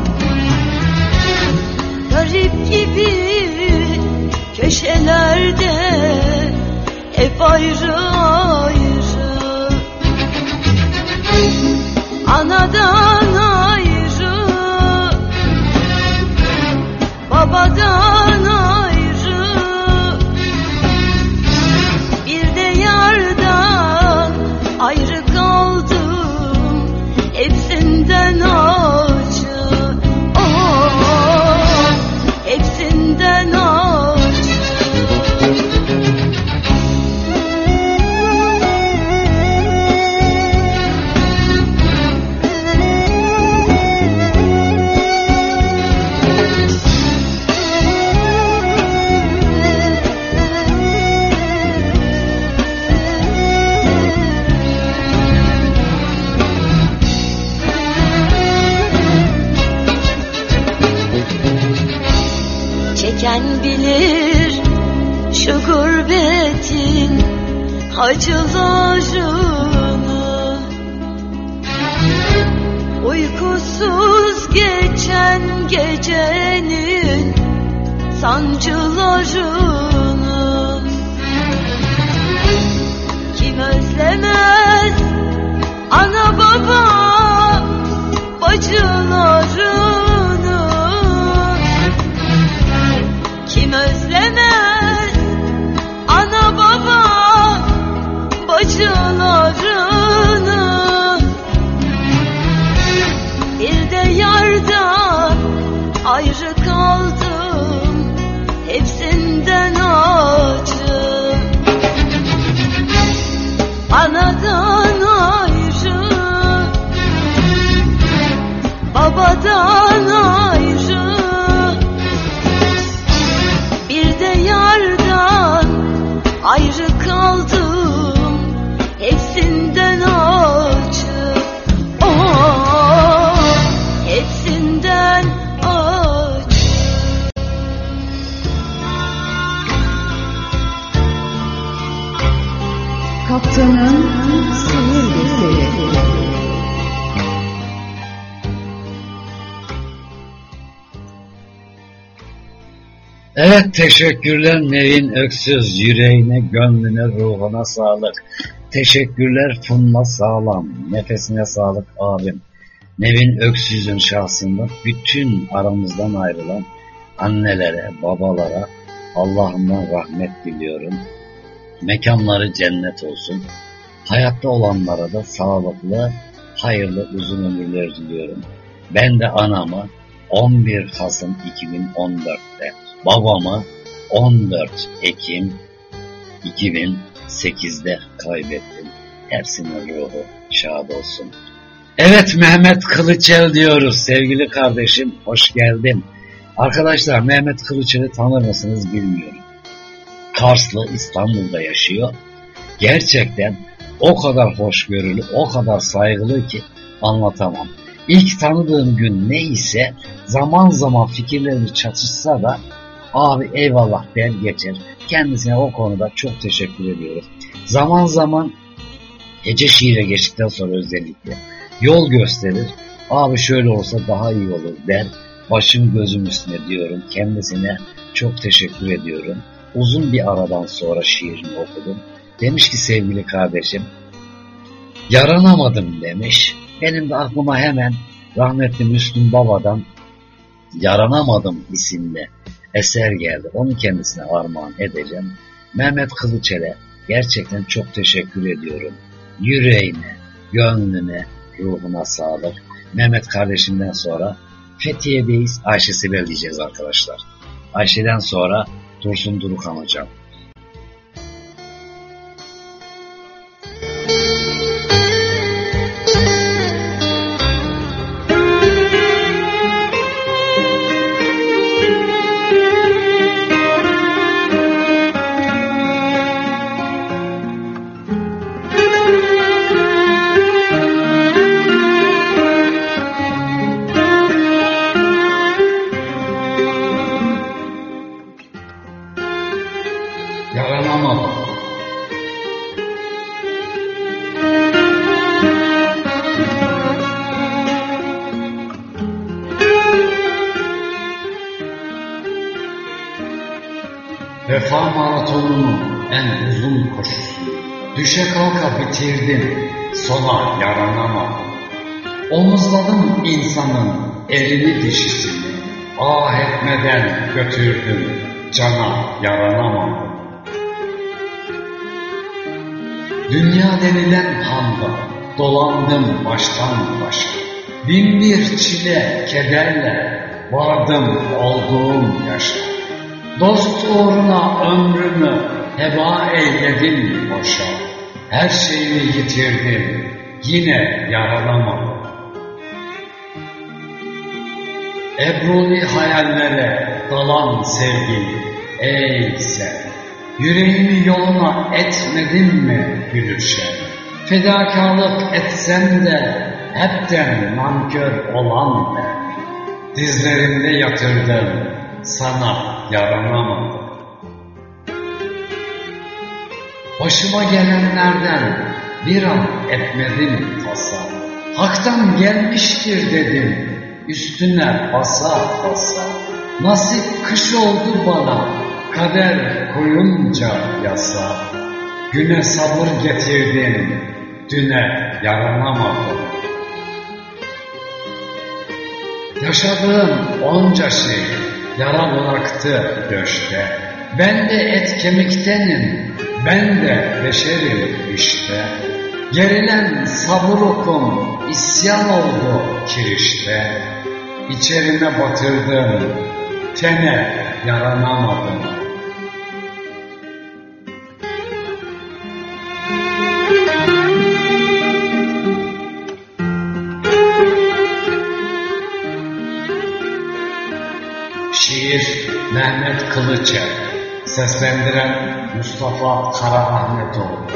Garip gibi köşelerde hep ayrı ayrı, anadan ayrı, babadan ayrı, bir de yardan ayrı kaldım, hepsinden acı, oh, hepsinden acı. Çeken bilir şu gurbetin acılarını, uykusuz geçen gecenin sancılarını. Kim özlemez ana baba bacılarını? Kim özlemez ana baba bacılarını? Bir de yardan ayrı kaldım, hepsinden acı. Anadan ayrı, babadan ayrı, bir de yardan ayrı kaldım, hepsinden acı, oh, hepsinden acı. Kaptanın sihir defteri. Evet, teşekkürler Nevin Öksüz. Yüreğine, gönlüne, ruhuna sağlık. Teşekkürler Funda Sağlam. Nefesine sağlık abim. Nevin Öksüz'ün şahsında bütün aramızdan ayrılan annelere, babalara Allah'ımdan rahmet diliyorum. Mekanları cennet olsun. Hayatta olanlara da sağlıklı, hayırlı uzun ömürler diliyorum. Ben de anamı 11 Kasım 2014'te, babamı 14 Ekim 2008'de kaybettim. Hepsinin ruhu şad olsun. Evet, Mehmet Kılıçel diyoruz. Sevgili kardeşim, hoş geldin. Arkadaşlar, Mehmet Kılıçel'i tanır mısınız bilmiyorum. Karslı, İstanbul'da yaşıyor. Gerçekten o kadar hoşgörülü, o kadar saygılı ki anlatamam. İlk tanıdığım gün neyse, zaman zaman fikirlerimiz çatışsa da abi eyvallah der geçer. Kendisine o konuda çok teşekkür ediyoruz. Zaman zaman gece şiire geçtikten sonra özellikle yol gösterir. Abi şöyle olsa daha iyi olur der. Başım gözüm üstüne diyorum. Kendisine çok teşekkür ediyorum. Uzun bir aradan sonra şiirini okudum. Demiş ki sevgili kardeşim, yaranamadım demiş. Benim de aklıma hemen rahmetli Müslüm Baba'dan Yaranamadım isimli eser geldi. Onu kendisine armağan edeceğim. Mehmet Kılıçel'e gerçekten çok teşekkür ediyorum. Yüreğine, gönlüne, ruhuna sağlık. Mehmet kardeşimden sonra Fethiye'deyiz, Ayşe Sibel diyeceğiz arkadaşlar. Ayşe'den sonra Dursun Durukan hocam. Vefa maratonunun en uzun koşusu. Düşe kalka bitirdim, sona yaranamadım. Omuzladım insanın elini dişisini, ah etmeden götürdüm, cana yaranamadım. Dünya denilen handa dolandım baştan başa. Bin bir çile, kederle vardım olduğum yaşa. Dost uğruna ömrümü heba eyledim boşa. Her şeyi yitirdim, yine yaralanamadım. Ebruli hayallere dalan sevgili, ey sen, yüreğimi yoluna etmedin mi gülüşen? Fedakarlık etsem de hepten nankör olan ben. Dizlerimde yatırdım, sana yaranamadım. Başıma gelenlerden bir an etmedim tasa. Hak'tan gelmiştir dedim, üstüne basa basa. Nasip kış oldu bana, kader koyunca yasa. Güne sabır getirdim, düne yaranamadım. Yaşadığım onca şey yara bıraktı döşte. Ben de et kemiktenim, ben de beşerim işte. Gerilen sabır okum isyan oldu kirişte. İçerime batırdım, tene yaranamadım. Şiir Mehmet Kılıçer, seslendiren Mustafa Karaahmetoğlu.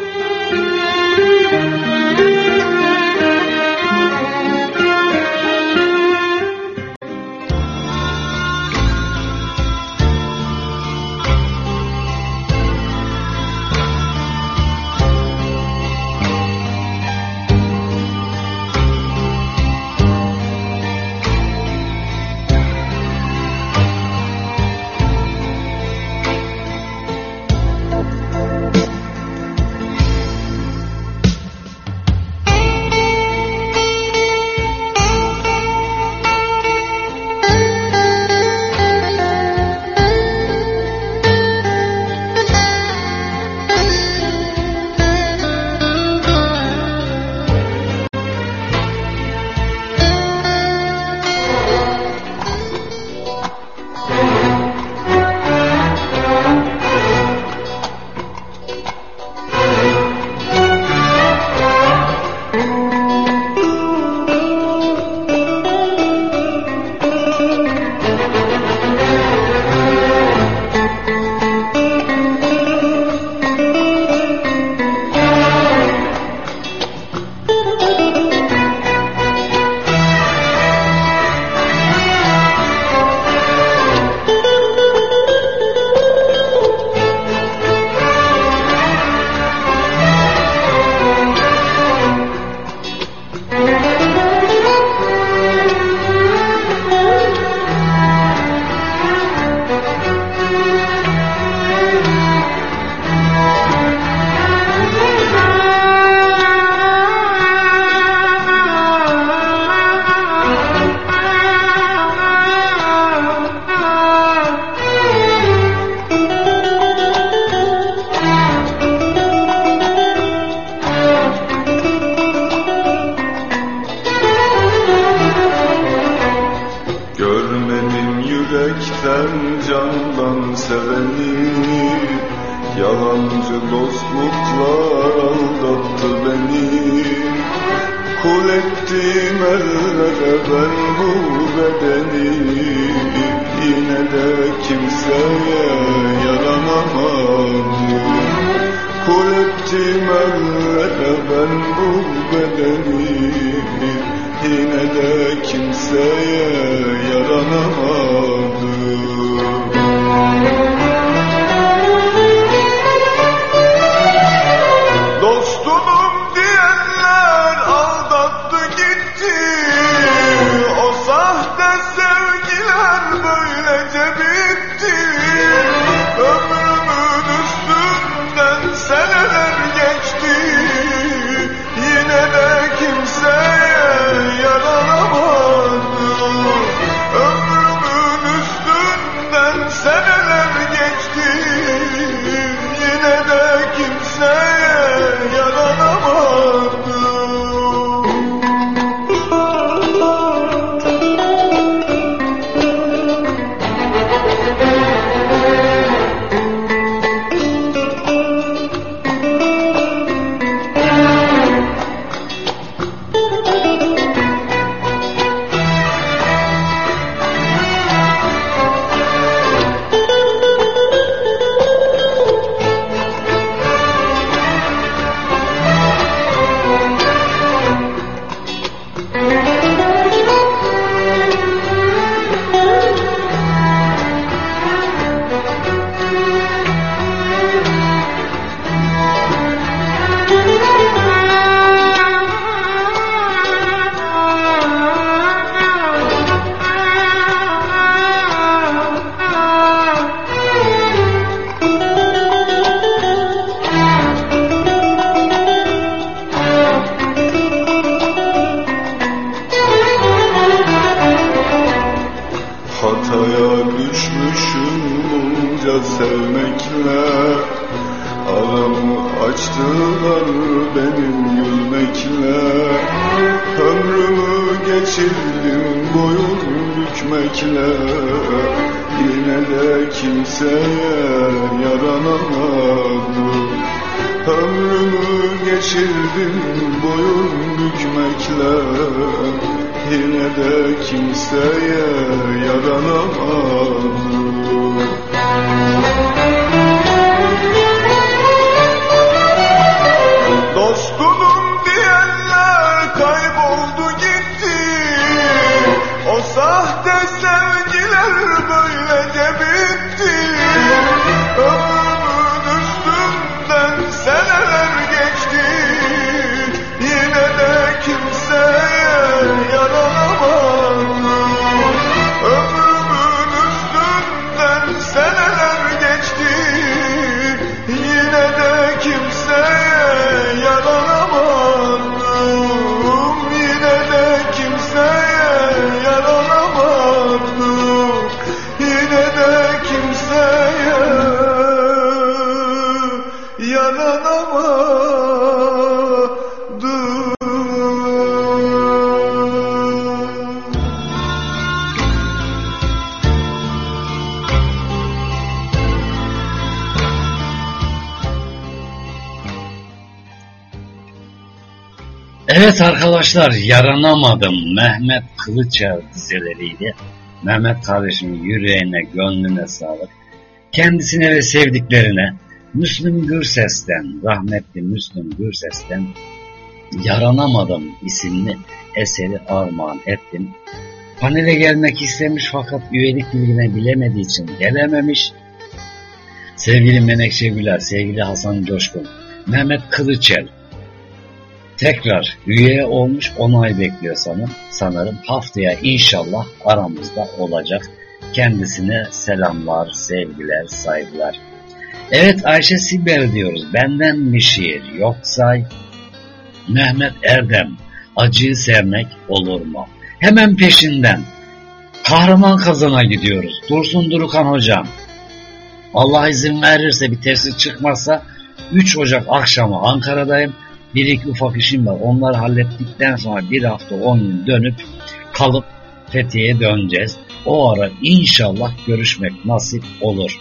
Yalancı dostluklar aldattı beni. Kul ettim ellere ben bu bedeni. Yine de kimseye yaranamadım. Kul ettim ellere ben bu bedeni. Yine de kimseye yaranamadım. Dostumum diyenler aldattı gitti. O sahte sevgiler böylece bitti. Ömür var benim gülmekle. Ömrümü geçirdim boyun bükmekle. Yine de kimseye yaranamadım. Ömrümü geçirdim boyun bükmekle. Yine de kimseye yaranamadım. Dostunum diyenler kayboldu gitti. O sahte sevgiler böylece bitti. Ömrümün üstünden seneler geçti. Yine de kimseye yaranamadım. Ömrümün üstünden seneler geçti. Yine de kimseye yaranamadım. Yine de kimseye yaranamadım. Yine de kimseye yaranamadım. Evet arkadaşlar, yaranamadım. Mehmet Kılıçer dizeleriyle Mehmet kardeşimin yüreğine, gönlüne sağlık. Kendisine ve sevdiklerine Müslüm Gürses'ten, rahmetli Müslüm Gürses'ten Yaranamadım isimli eseri armağan ettim. Panele gelmek istemiş fakat üyelik bilgine bilemediği için gelememiş. Sevgili Menekşe Güler, sevgili Hasan Coşkun, Mehmet Kılıçer tekrar üye olmuş, onay bekliyor sanırım. Haftaya inşallah aramızda olacak. Kendisine selamlar, sevgiler, saygılar. Evet, Ayşe Sibel diyoruz. Benden bir şiir yoksa Mehmet Erdem, acıyı sevmek olur mu? Hemen peşinden Kahraman Kazan'a gidiyoruz. Dursun Durukan hocam. Allah izin verirse, bir terslik çıkmazsa 3 Ocak akşamı Ankara'dayım. Bir iki ufak işim var. Onları hallettikten sonra bir hafta 10 gün dönüp kalıp Fethiye'ye döneceğiz. O ara inşallah görüşmek nasip olur.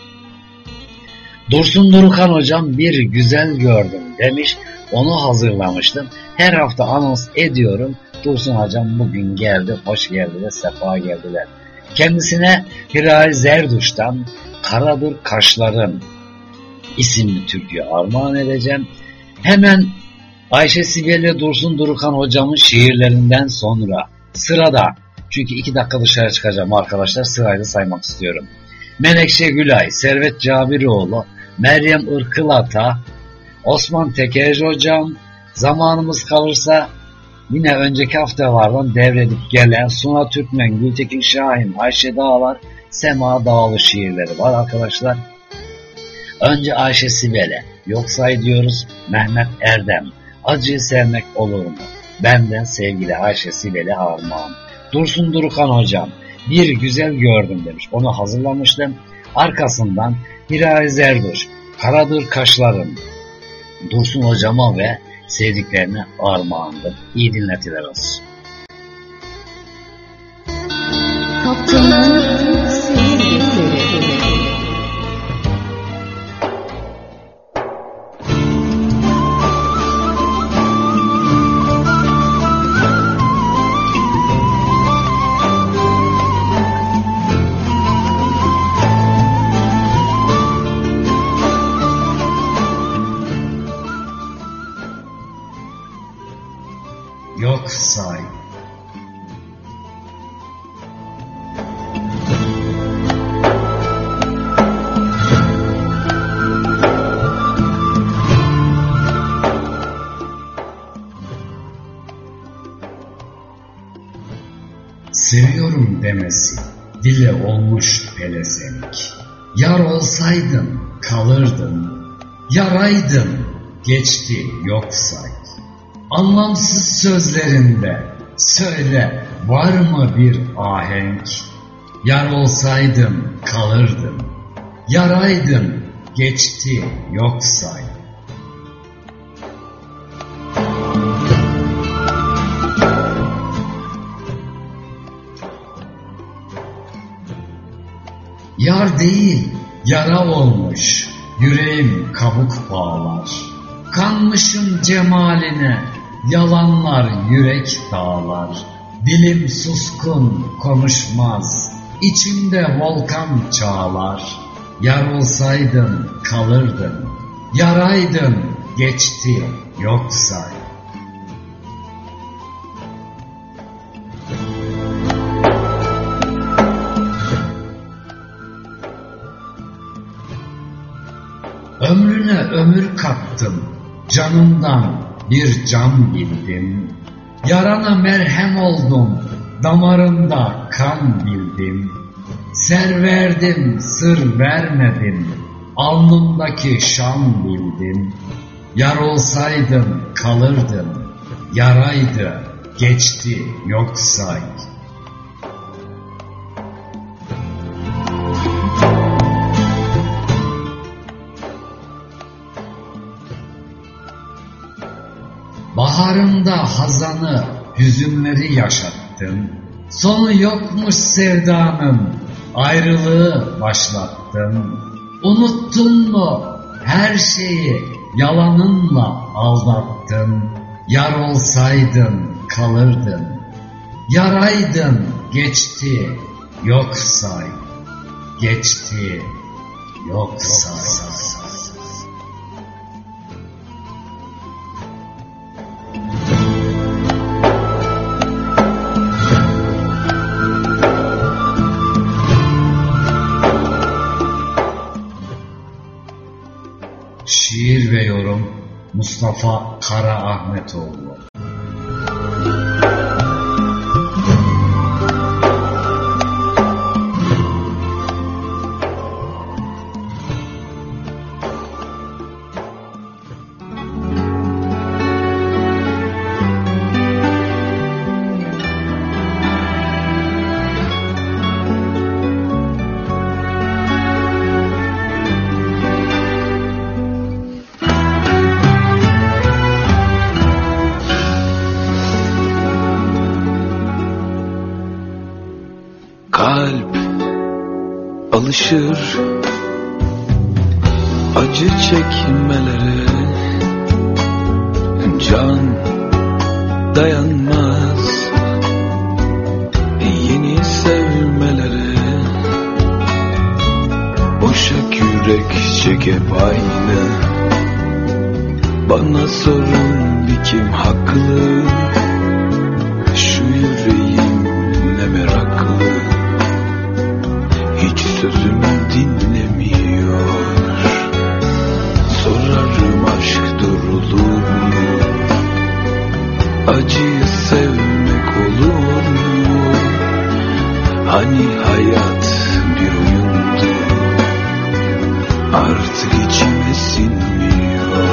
Dursun Durukan hocam bir güzel gördüm demiş. Onu hazırlamıştım. Her hafta anons ediyorum. Dursun hocam bugün geldi. Hoş geldiler, sefa geldiler. Kendisine Hiray Zerduş'tan Karadır Kaşlarım isimli türküyü armağan edeceğim. Hemen Ayşe Sibel ve Dursun Durukan hocamın şiirlerinden sonra sırada, çünkü 2 dakika dışarı çıkacağım arkadaşlar, sırayla saymak istiyorum. Menekşe Gülay, Servet Cabiroğlu, Meryem Irkılata, Osman Tekerci hocam, zamanımız kalırsa yine önceki haftalardan devredip gelen Suna Türkmen, Gültekin Şahin, Ayşe Dağlar, Sema Dağlı şiirleri var arkadaşlar. Önce Ayşe Sibel'e Yoksay diyoruz. Mehmet Erdem, acıyı sevmek olur mu? Benden sevgili Ayşe Sibel'e armağan. Dursun Durukan hocam bir güzel gördüm demiş. Onu hazırlamıştım. Arkasından Hiray Zerduş, Karadır Kaşlarım, Dursun hocama ve sevdiklerine armağandır. İyi dinletiler olsun. Kaptanın sevdikleri. Yok say. Seviyorum demesi dile olmuş pelesenk. Yar olsaydın kalırdın, yaraydın geçti yok say. Anlamsız sözlerinde söyle var mı bir ahenk? Yar olsaydım kalırdım, yaraydım geçti yok say. Yar değil, yara olmuş, yüreğim kabuk bağlar. Kanmışım cemaline, yalanlar yürek dağlar. Dilim suskun, konuşmaz, içimde volkan çağlar. Yar olsaydın, kalırdın, yaraydın, geçti, yoksa. Ömrüne ömür kattım, canımdan bir can bildim. Yarana merhem oldum, damarında kan bildim. Ser verdim, sır vermedim, alnımdaki şan bildim. Yar olsaydın, kalırdın, yaraydı, geçti, yoksa. Baharımda hazanı, hüzünleri yaşattım. Sonu yokmuş sevdanın, ayrılığı başlattım. Unuttun mu her şeyi, yalanınla aldattın. Yar olsaydın, kalırdın, yaraydın, geçti, yoksa. Geçti, yoksa. Şiir ve yorum Mustafa Karaahmetoğlu. Kalp alışır acı çekmelere, can dayanmaz yeni sevmelere. Boşa yürek çekip aynı, bana sorun bir kim haklı? Şu yüreğim ne meraklı, hiç sözümü dinlemiyor. Sorarım aşk durulur mu? Acıyı sevmek olur mu? Hani hayat bir oyundu, artık içime sinmiyor.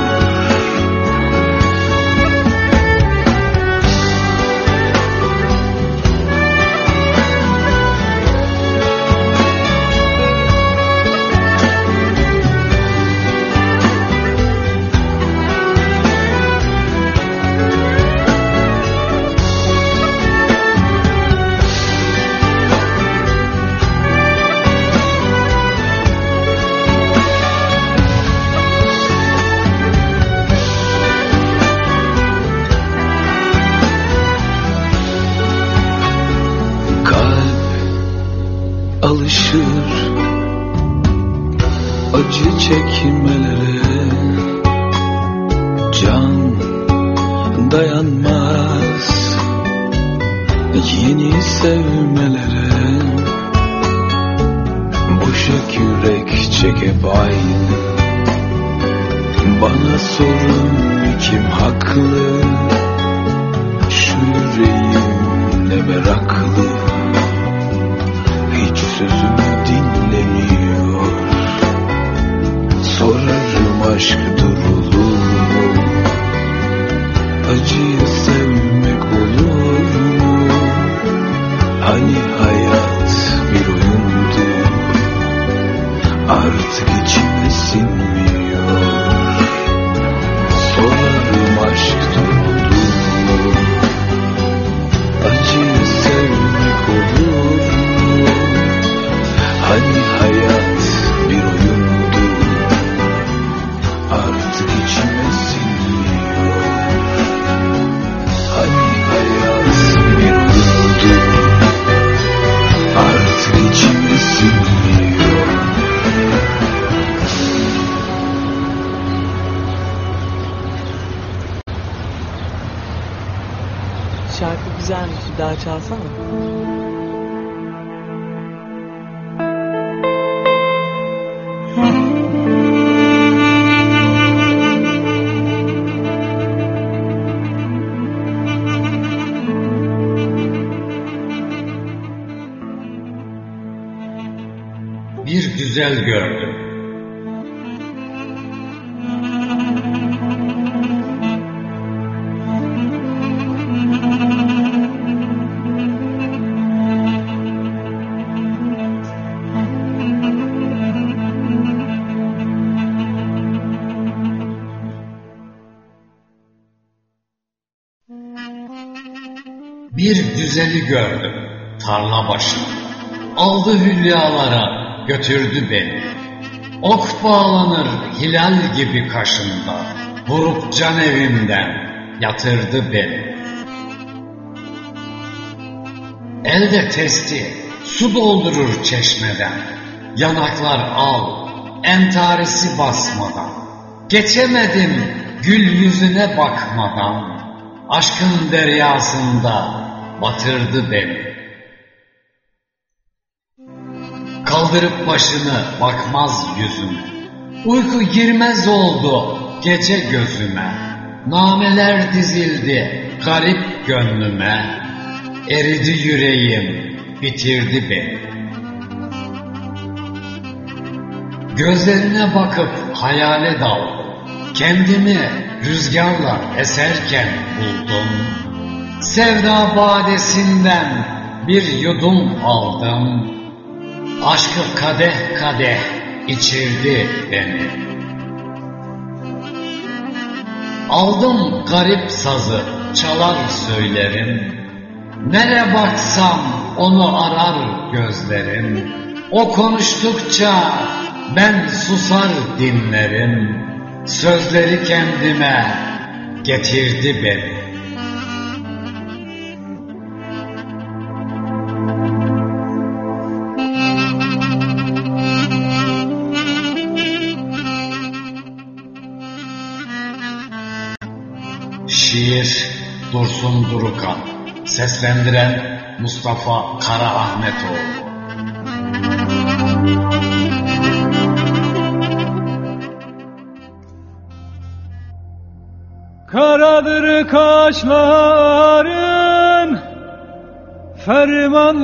Alışır acı çekmelere, can dayanmaz yeni sevmelere. Boşa yürek çekip aynı, bana sorun kim haklı? Şu yüreğim ne meraklı, hiç sözümü dinlemiyor. Sorarım aşk durulur mu? Acıyı sevmek olur mu? Hani hayat bir oyundu, artık içime sinmiyor. Sorarım aşk durulur mu? Acıyı sevmek olur mu? Bir daha çalsana. Bir güzel gördüm. Bir güzeli gördüm tarla başında. Aldı hülyalara, götürdü beni. Ok bağlanır hilal gibi kaşında. Vurup can evimden yatırdı beni. Elde testi, su doldurur çeşmeden. Yanaklar al, entarisi basmadan. Geçemedim gül yüzüne bakmadan. Aşkın deryasında batırdı beni. Kaldırıp başını bakmaz yüzüme. Uyku girmez oldu gece gözüme. Nameler dizildi garip gönlüme. Eridi yüreğim, bitirdi beni. Gözlerine bakıp hayale daldım. Kendimi rüzgarla eserken buldum. Sevda badesinden bir yudum aldım. Aşkı kadeh kadeh içirdi beni. Aldım garip sazı çalar söylerim. Nere baksam onu arar gözlerim. O konuştukça ben susar dinlerim. Sözleri kendime getirdi beni. Şiir Dursun Durukan. Seslendiren Mustafa Karaahmetoğlu. Karadır kaşların, ferman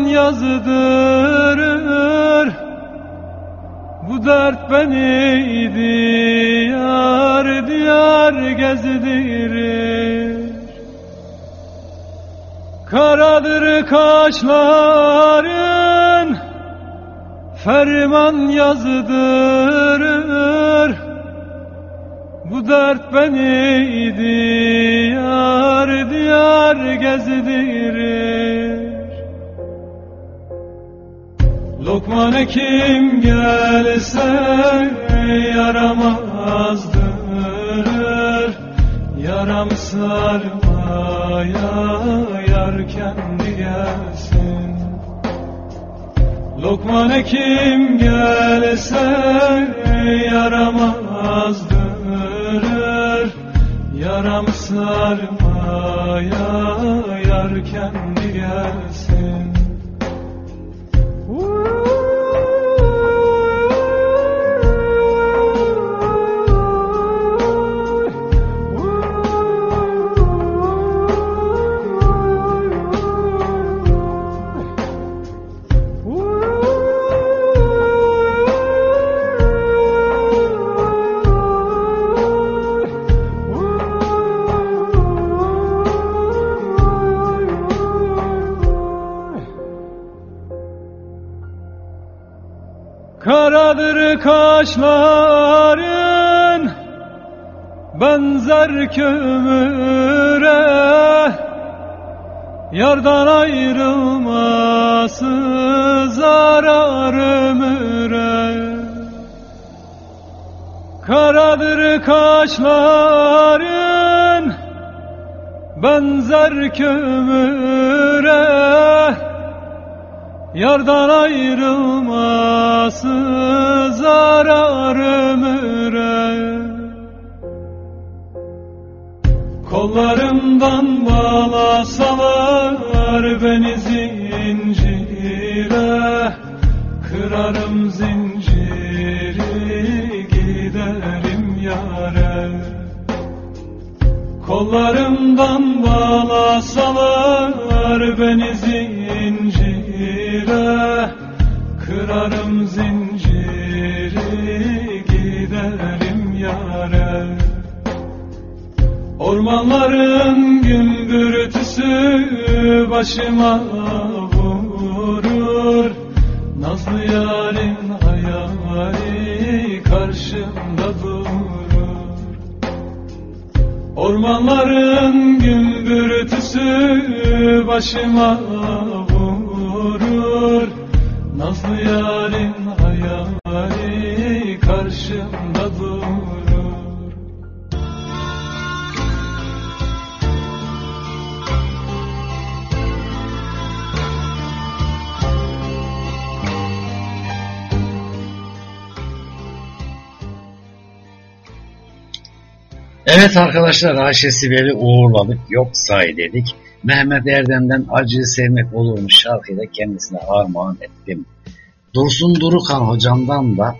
yazdırır. Bu dert beni diyar diyar gezdirir. Karadır kaşların, ferman yazdırır. Bu dert beni diyar diyar gezdirir. Lokman kim gelse yaramazdır. Yaram sarmaya yar kendi gelsin. Lokman kim gelse yaramazdır. Yaram sarmaya yar kendi gelsin. Karadır kaşların, benzer kömüre. Yardan ayrılması zarar ömüre. Karadır kaşların, benzer kömüre. Yardan ayrılması zarar ömüre. Kollarımdan bağlasalar Sar beni zincire, kırarım zinciri, giderim yâre. Kollarımdan bağlasalar beni zincire, kırarım zinciri, giderim yâre. Ormanların gümbürtüsü başıma vurur, nazlı yarın hayali karşımda durur. Ormanların gümbürtüsü başıma vurur, nazlı yarın hayali karşımda durur. Evet arkadaşlar, Ayşe Sibel'i uğurladık, yok say dedik. Mehmet Erdem'den Acıyı Sevmek Olurmuş şarkıyla kendisine armağan ettim. Dursun Durukan hocamdan da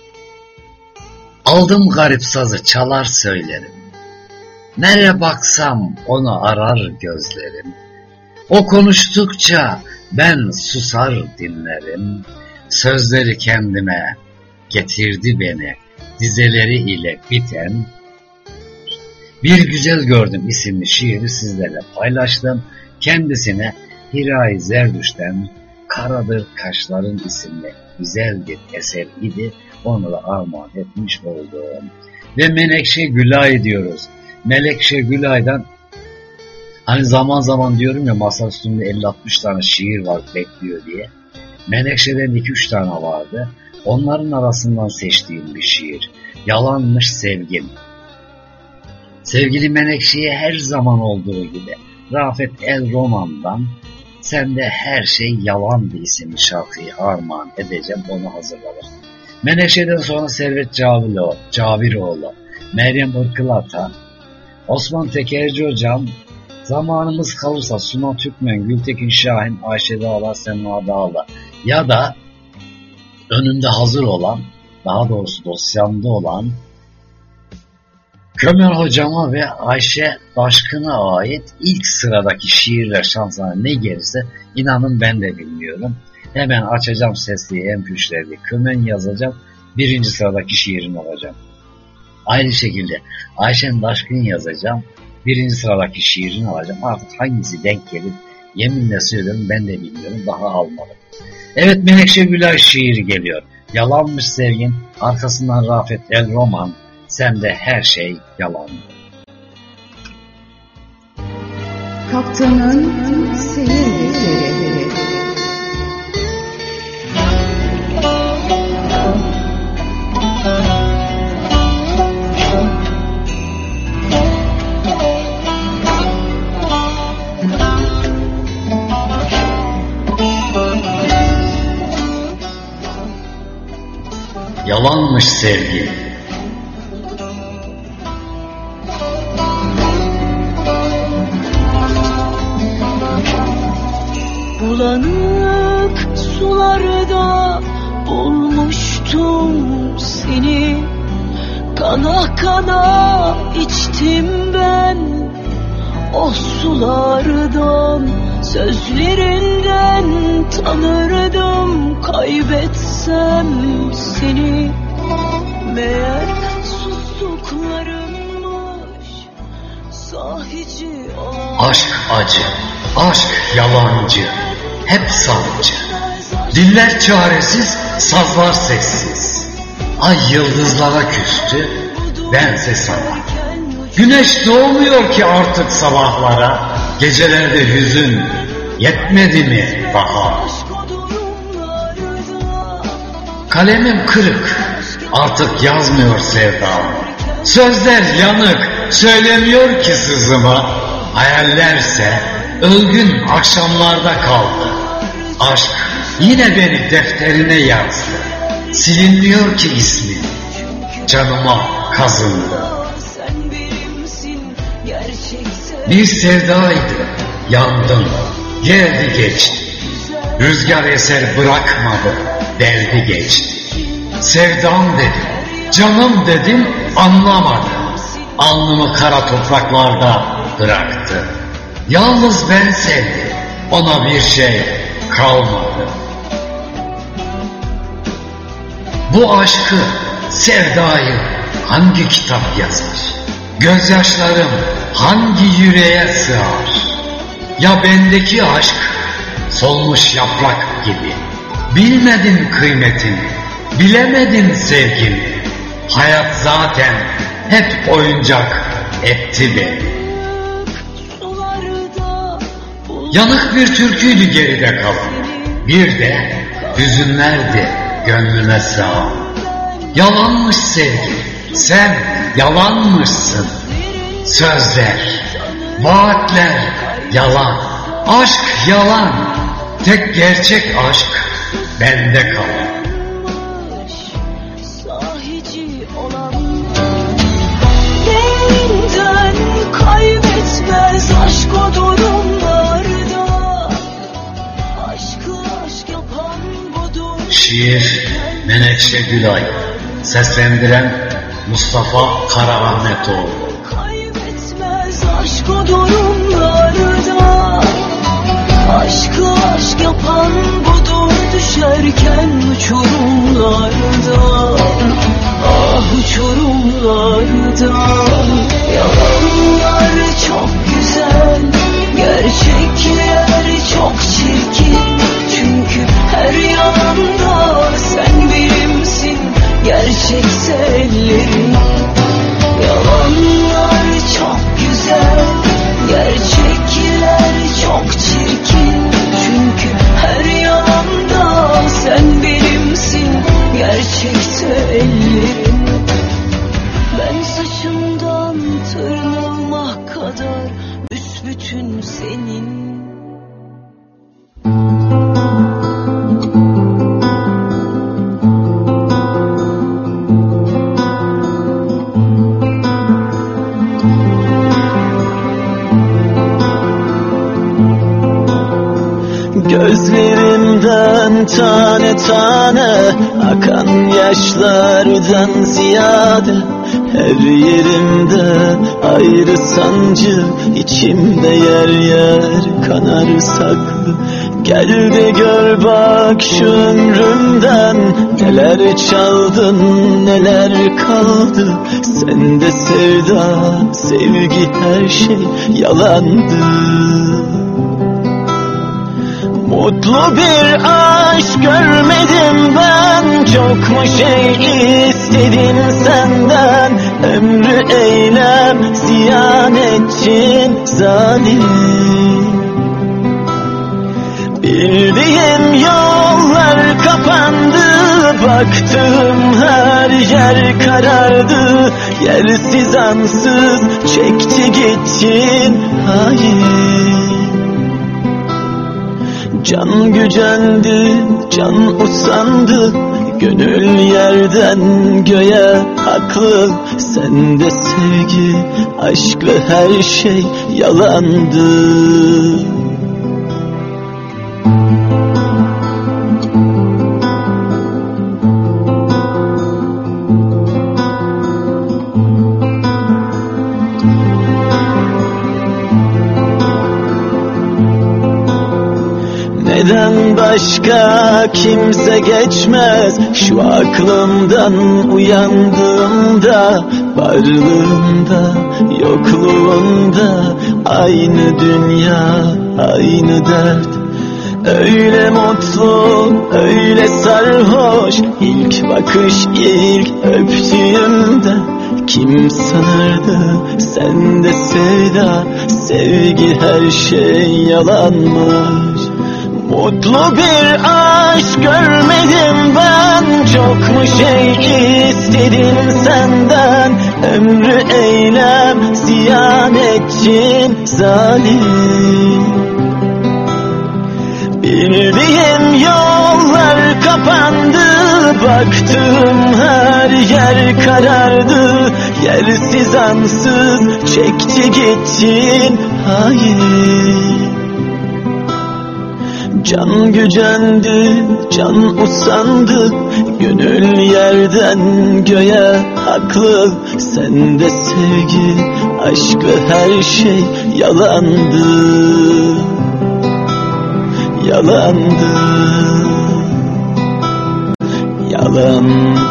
aldım garip sazı çalar söylerim. Nereye baksam onu arar gözlerim. O konuştukça ben susar dinlerim. Sözleri kendime getirdi beni, dizeleri ile biten Bir Güzel Gördüm isimli şiiri sizlerle paylaştım. Kendisine Hiray Zerdüş'ten Karadır Kaşların isimli güzel bir eser idi. Onu da armağan etmiş oldum. Ve Menekşe Gülay diyoruz. Menekşe Gülay'dan hani zaman zaman diyorum ya, masa üstünde 50-60 tane şiir var bekliyor diye. Menekşe'den 2-3 tane vardı. Onların arasından seçtiğim bir şiir. Yalanmış Sevgim. Sevgili Menekşe'ye her zaman olduğu gibi Rafet El Roman'dan Sende Her Şey Yalandı isimli şarkıyı armağan edeceğim, onu hazırladım. Menekşe'den sonra Servet Caviroğlu, Meryem Irkılata, Osman Tekerci Hocam, zamanımız kalırsa Suna Türkmen, Gültekin Şahin, Ayşe Dağlar, Sema Dağlar ya da önümde hazır olan, daha doğrusu dosyamda olan Kömer Hocama ve Ayşe Taşkın'a ait ilk sıradaki şiirler şansına ne gelirse inanın ben de bilmiyorum. Hemen açacağım sesli MP3'leri, Kömen yazacağım, birinci sıradaki şiirini alacağım. Aynı şekilde Ayşen Taşkın yazacağım, birinci sıradaki şiirini alacağım. Artık hangisi denk gelir yeminle söylüyorum, ben de bilmiyorum, daha almadım. Evet, Menekşe Gülay şiiri geliyor. Yalanmış Sevgin, arkasından Rafet El Roman, Sende Her Şey Yalandı. Kaptanın seyir defterleri. Yalanmış sevgi. Bulanık sularda bulmuştum seni, kana kana içtim ben o sulardan, sözlerinden tanırdım kaybetsem seni. Meğer sustuklarımmış sahici Aşk acı, aşk yalancı, hep sancı. Diller çaresiz, sazlar sessiz. Ay yıldızlara küstü, bense sana. Güneş doğmuyor ki artık sabahlara. Gecelerde hüzün yetmedi mi daha? Kalemim kırık, artık yazmıyor sevdam. Sözler yanık, söylemiyor ki sızıma. Hayallerse ölgün akşamlarda kaldı. Aşk yine beni defterine yazdı. Silinmiyor ki ismin, canıma kazındı. Bir sevdaydı, yandım, Geldi geçti, rüzgar eser bırakmadı, derdi geçti. Sevdam dedim, canım dedim, anlamadı. Alnımı kara topraklarda bıraktı. Yalnız ben sevdim, ona bir şey kalmadı. Bu aşkı, sevdayı hangi kitap yazar? Gözyaşlarım hangi yüreğe sığar? Ya bendeki aşk solmuş yaprak gibi. Bilmedin kıymetini, bilemedin sevgini. Hayat zaten hep oyuncak etti beni. Yanık bir türküydü geride kalan. Bir de hüzünlerdi gönlüme sığan. Yalanmış sevgi, sen yalanmışsın. Sözler, vaatler yalan, aşk yalan. Tek gerçek aşk bende kalan. Değinden kaybetmez aşk o durumlarda. Aşkı aşk yapan budur. Şiir Menekşe Gülay. Seslendiren Mustafa Karaahmetoğlu. Kaybetmez aşk o durumlarda. Aşkı aşk yapan budur. Düşerken uçurumlarda. Ah uçurumlarda. Yalanlar çok güzel, gerçekler çok çirkin. Çünkü her yalanda sen benimsin, gerçekse ellerin. Yalanlar çok güzel, gerçekler çok çirkin. Çünkü her yalanda sen benimsin, gerçekse ellerin. Ben saçımdan tırnağıma kadar büsbütün senin. Gözlerimden tane tane akan yaşlardan ziyade her yerimde ayrı sancı, içimde yer yer kanar saklı. Gel de gör bak şu ömrümden, neler çaldın neler kaldı. Sende sevda, sevgi, her şey yalandı. Mutlu bir aşk görmedim ben, çok mu şey istedim senden? Ömrü eylem ziyan ettin zalim. Bildiğim yollar kapandı, baktığım her yer karardı. Yersiz ansız çekti gittin hain. Can gücendi, can usandı, gönül yerden göğe haklı. Sende sevgi, aşk ve her şey yalandı. Neden başka kimse geçmez şu aklımdan uyandığımda? Varlığımda, yokluğumda aynı dünya, aynı dert. Öyle mutlu, öyle sarhoş, ilk bakış, ilk öptüğümde. Kim sanırdı sende sevda, sevgi, her şey yalanmış. Mutlu bir aşk görmedim ben, çok mu şey istedim senden? Ömrü eylem ziyan ettin zalim. Bildiğim yollar kapandı, baktığım her yer karardı. Yersiz ansız çekti gittin hain. Can gücendi, can usandı, gönül yerden göğe haklı. Sende sevgi, aşkı her şey yalandı, yalandı, yalandı.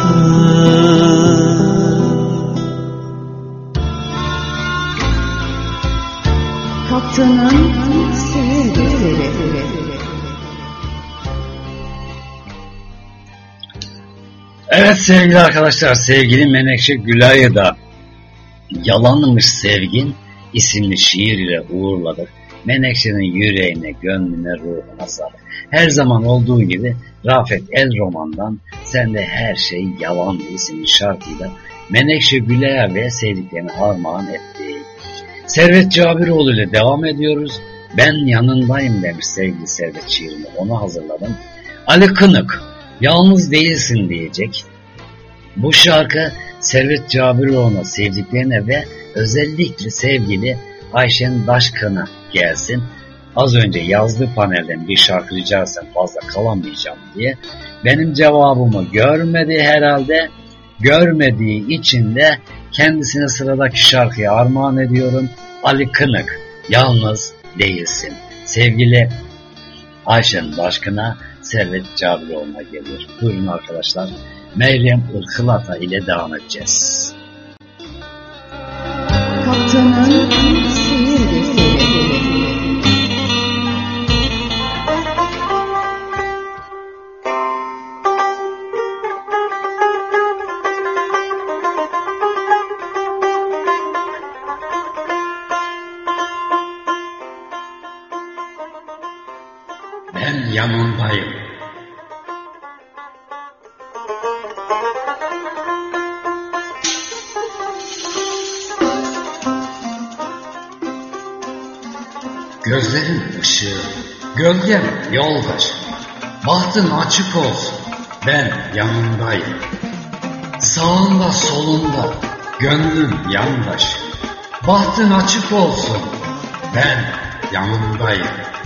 Kaptanın seyirleri. Evet sevgili arkadaşlar, sevgili Menekşe Gülay'ı da Yalanmış Sevgin isimli şiir ile uğurladık. Menekşe'nin yüreğine, gönlüne, ruhuna sağlık. Her zaman olduğu gibi Rafet El Roman'dan Sende Her Şey Yalandı isimli şarkıyla Menekşe Gülay'a ve sevdiklerine armağan etti. Servet Cabiroğlu ile devam ediyoruz. Ben yanındayım demiş sevgili Servet şiirini, onu hazırladım. Ali Kınık, Yalnız Değilsin diyecek. Bu şarkı Servet Cabiroğlu'na, sevdiklerine ve özellikle sevgili Ayşen Daşkın'a gelsin. Az önce yazdığı panelden bir şarkı rica etsem fazla kalamayacağım diye. Benim cevabımı görmedi herhalde. Görmediği için de kendisine sıradaki şarkıyı armağan ediyorum. Ali Kınık, Yalnız Değilsin. Sevgili Ayşen Daşkın'a, Servet Cabiroğlu'na geliyor. Buyurun arkadaşlar. Meryem Irkılata ile devam edeceğiz. Kaptanın seyirleri. Ben yanındayım. Gözlerin ışığı, gölgem yoldaş. Bahtın açık olsun, ben yanındayım. Sağında solunda, gönlüm yandaş. Bahtın açık olsun, ben yanındayım.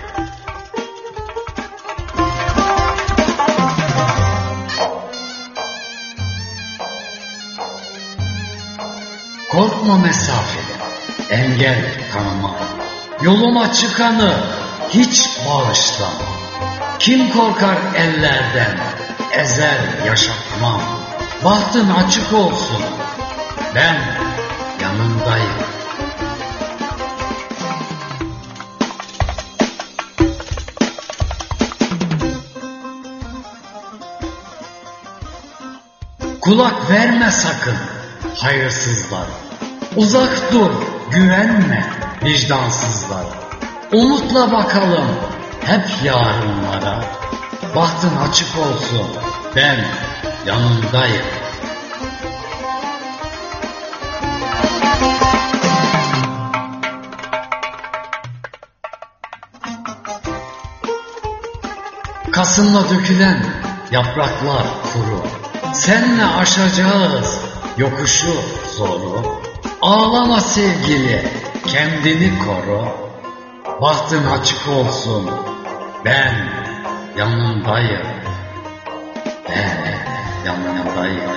Korkma mesafeden, engel tanımam. Yoluma çıkanı hiç bağışlamam. Kim korkar ellerden, ezer yaşatmam. Bahtın açık olsun, ben yanındayım. Kulak verme sakın hayırsızlar. Uzak dur, güvenme vicdansızlar. Umutla bakalım hep yarınlara. Bahtın açık olsun, ben yanındayım. Kasımla dökülen yapraklar kuru. Seninle aşacağız yokuşu zoru. Ağlama sevgili, kendini koru. Bahtın açık olsun, ben yanındayım. Ben yanındayım.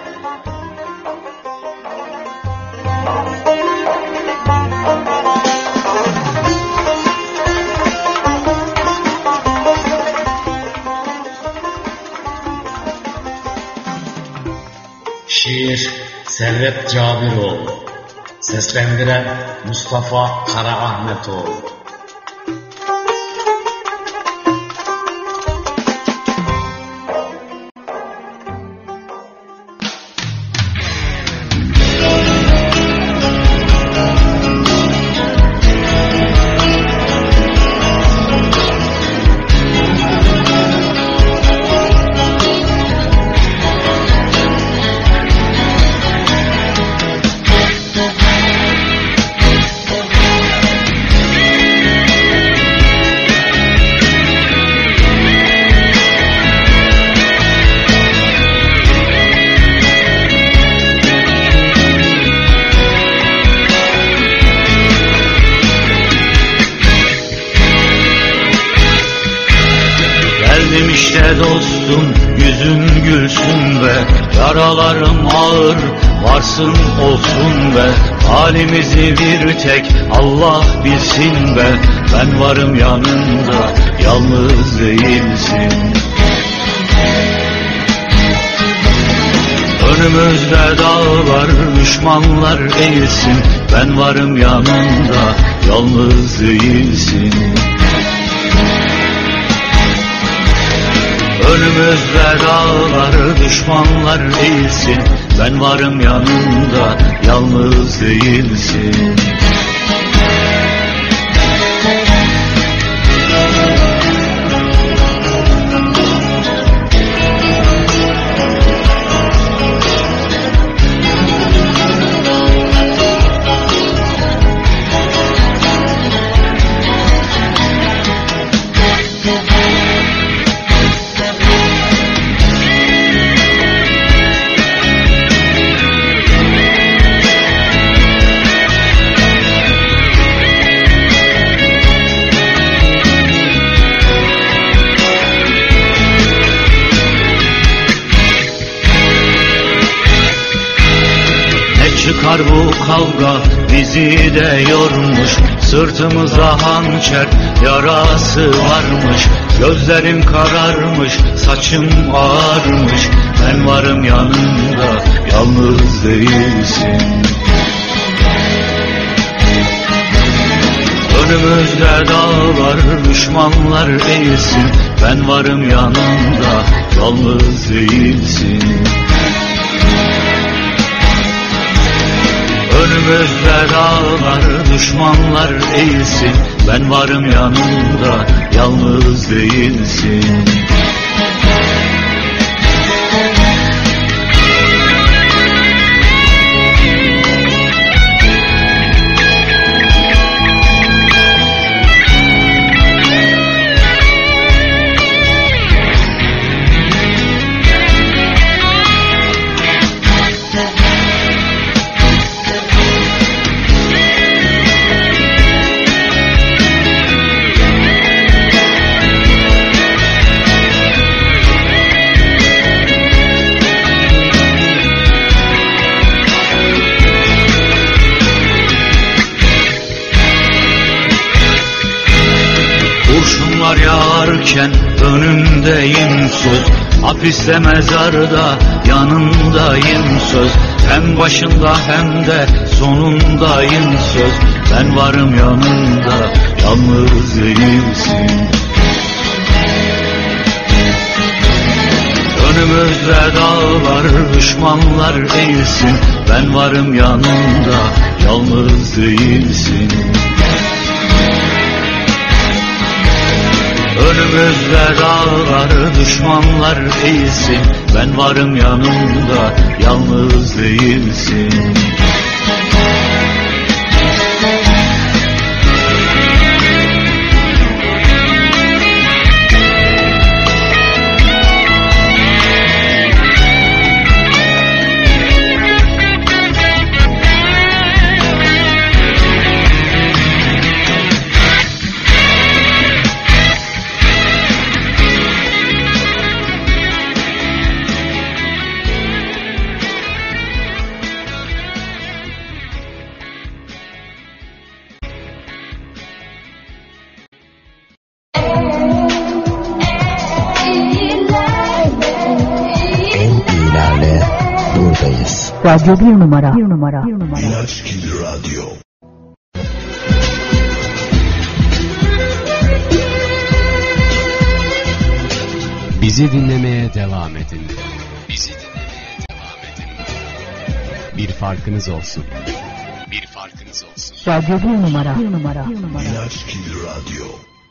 Şiir Servet Cabiroğlu, seslendiren Mustafa Karaahmetoğlu. yüzün gülsün be. Yaralarım ağır, varsın olsun be. Halimizi bir tek Allah bilsin be. Ben varım yanında, yalnız değilsin. Önümüzde dağlar, düşmanlar eğilsin. Ben varım yanında, yalnız değilsin. Önümüzde dağlar, düşmanlar eğilsin. Ben varım yanında, yalnız değilsin. Çıkar bu kavga bizi de yormuş. Sırtımıza hançer yarası varmış. Gözlerim kararmış, saçım ağarmış. Ben varım yanında, yalnız değilsin. Önümüzde dağlar, düşmanlar eğilsin. Ben varım yanında, yalnız değilsin. Önümüzde dağlar, düşmanlar eğilsin. Ben varım yanında, yalnız değilsin. Kurşunlar yağarken önümdeyim söz. Hapiste mezarda yanındayım söz. Hem başında hem de sonundayım söz. Ben varım yanında, yalnız değilsin. Önümüzde dağlar, düşmanlar eğilsin. Ben varım yanında, yalnız değilsin. Önümüzde dağlar, düşmanlar eğilsin. Ben varım yanında, yalnız değilsin. Radyo 1 numara. 1 numara. 1 numara. İlaçgil Radyo. Bizi dinlemeye devam edin. Bizi dinlemeye devam edin. Bir farkınız olsun. Bir farkınız olsun. Radyo 1 numara. 1 numara. 1 numara. İlaçgil Radyo.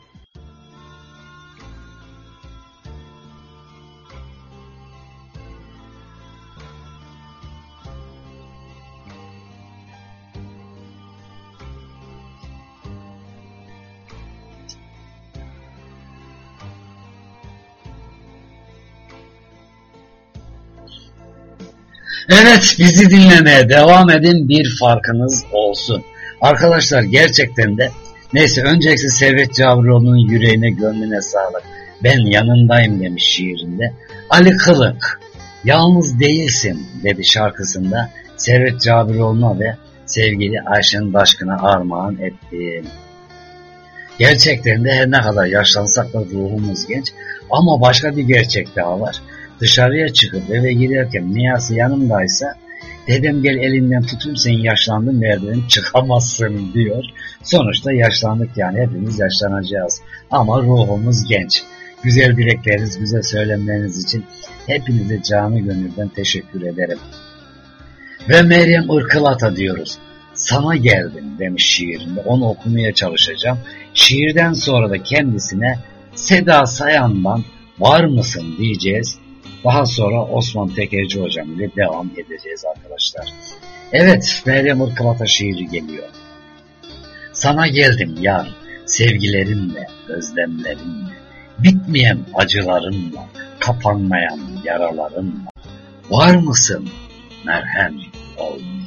Evet, bizi dinlemeye devam edin, bir farkınız olsun. Arkadaşlar gerçekten de neyse, öncelikle Servet Cavroğlu'nun yüreğine gönlüne sağlık. Ben yanındayım demiş şiirinde. Ali Kılık, Yalnız Değilsin dedi şarkısında Servet Cabiroğlu'na ve sevgili Ayşen Daşkın'a armağan ettim. Gerçekten de her ne kadar yaşlansak da ruhumuz genç ama başka bir gerçek daha var. Dışarıya çıkıp eve girerken Niyası yanımdaysa dedem gel elinden tutayım sen yaşlandın merdivenden çıkamazsın diyor. Sonuçta yaşlandık yani hepimiz yaşlanacağız ama ruhumuz genç. Güzel dilekleriniz, güzel söylemleriniz için hepinize canı gönülden teşekkür ederim. Ve Meryem Irkılata diyoruz. Sana geldim demiş şiirinde. Onu okumaya çalışacağım. Şiirden sonra da kendisine Seda Sayan'dan var mısın diyeceğiz. Daha sonra Osman Tekerci hocam ile devam edeceğiz arkadaşlar. Evet, Meryem Irkılata şiiri geliyor. Sana geldim yar, sevgilerimle, özlemlerimle, bitmeyen acılarımla, kapanmayan yaralarımla. Var mısın merhem olmayan?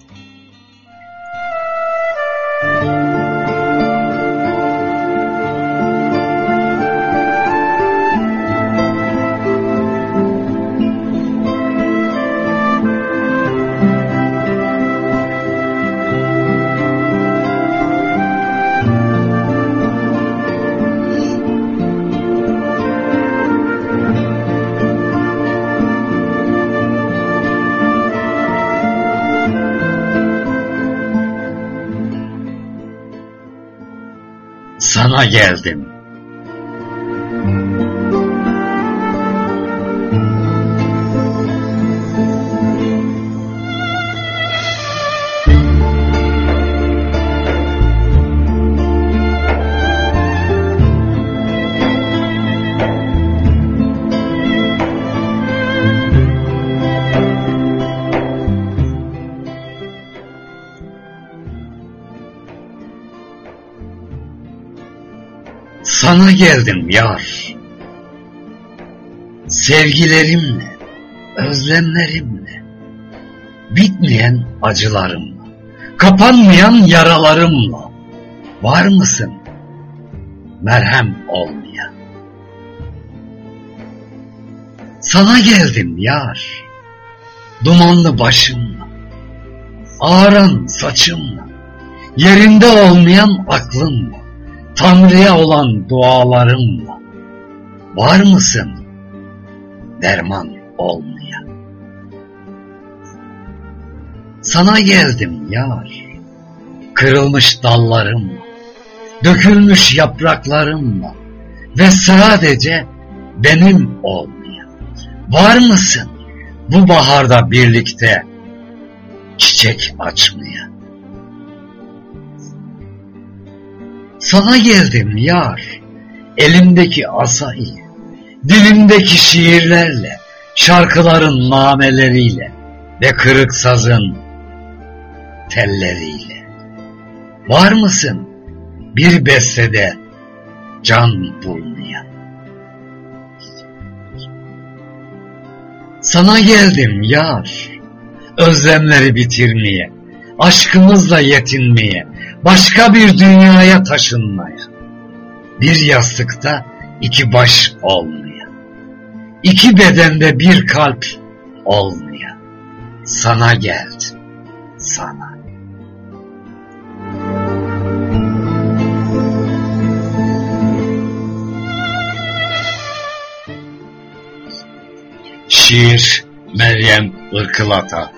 Sana geldim. Sana geldim yar, sevgilerimle, özlemlerimle, bitmeyen acılarımla, kapanmayan yaralarımla. Var mısın merhem olmayan? Sana geldim yar, dumanlı başımla, ağaran saçımla, yerinde olmayan aklımla, Tanrı'ya olan dualarımla. Var mısın derman olmayan? Sana geldim yar, kırılmış dallarımla, dökülmüş yapraklarımla ve sadece benim olmayan. Var mısın bu baharda birlikte çiçek açmaya? Sana geldim yar, elimdeki asayı, dilimdeki şiirlerle, şarkıların nameleriyle ve kırık sazın telleriyle. Var mısın bir bestede can bulmaya? Sana geldim yar, özlemleri bitirmeye, aşkımızla yetinmeye, başka bir dünyaya taşınmaya, bir yastıkta iki baş olmaya, iki bedende bir kalp olmaya. Sana geldim, sana. Şiir Meryem Irkılata.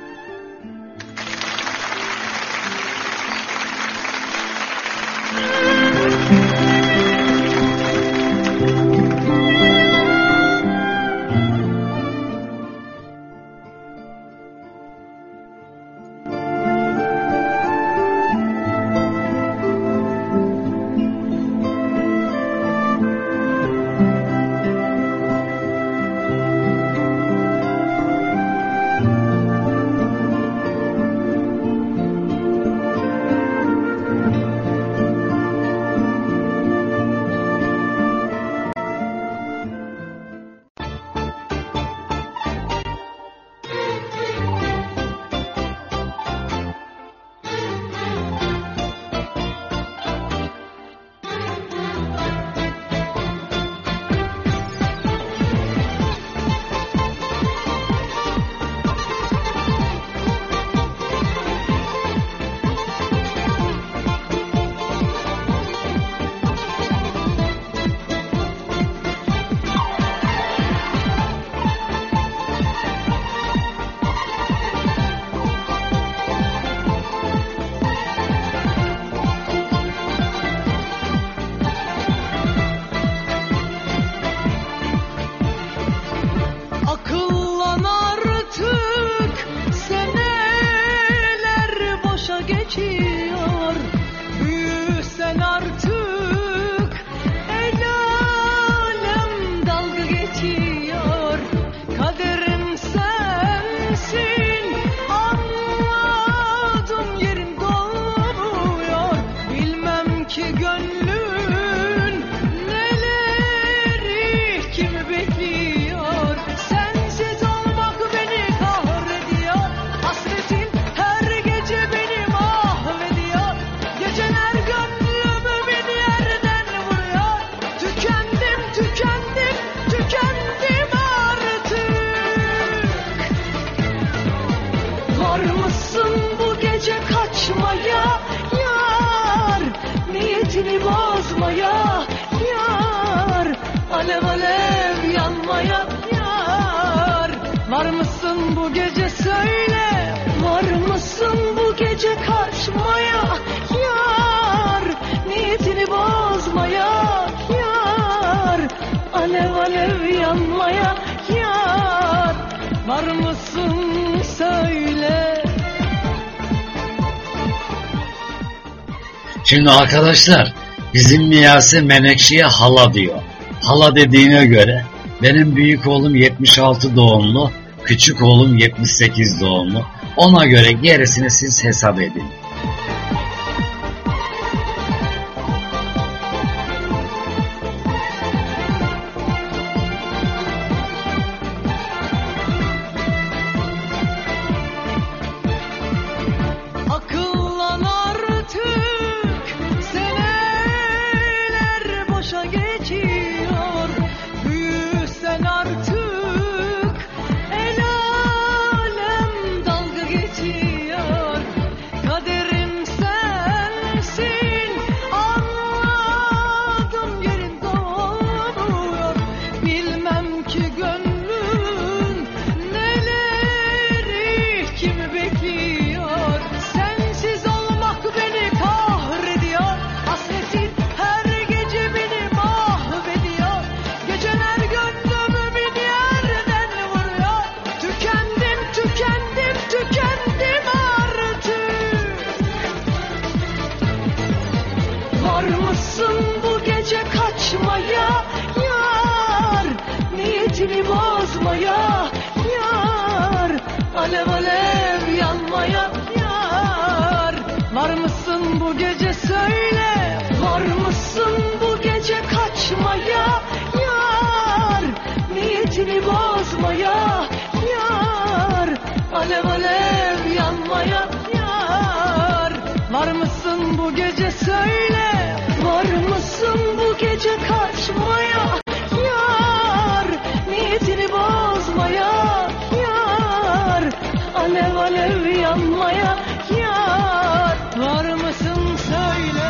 kaçmaya yar, niyetini bozmaya yar, alev alev yanmaya yar. Var mısın bu gece söyle, var mısın bu gece kaçmaya yar, niyetini bozmaya yar, alev alev yanmaya yar. Var mısın söyle. Şimdi arkadaşlar bizim Miyase Menekşe'ye hala diyor. Hala dediğine göre benim büyük oğlum 76 doğumlu, küçük oğlum 78 doğumlu. Ona göre gerisini siz hesap edin. Akıllan artık, seneler boşa geçiyor. Büyüsen artık, el alem dalga geçiyor. Kaderim sensin, anladım yerin doğuyor. Bilmem ki gönlün neleri kimi bekliyor. Sensiz olmak beni kahrediyor. Hasretin her gece beni mahvediyor. Geceler gönlümü bin yerden vuruyor. Tükendim, tükendim, tükendim artık. Var mısın bu gece kaçmaya yar, niyetini bozmaya yar, alev alev yanmaya yar. Var mısın bu gece söyle, var mısın bu gece kaçmaya yar, niyetini bozmaya yar, alev alev yanmaya yar. Var mısın bu gece söyle, var mısın bu gece kaçmaya yar, niyetini bozmaya yar, alev alev yanmaya yar. Var mısın söyle.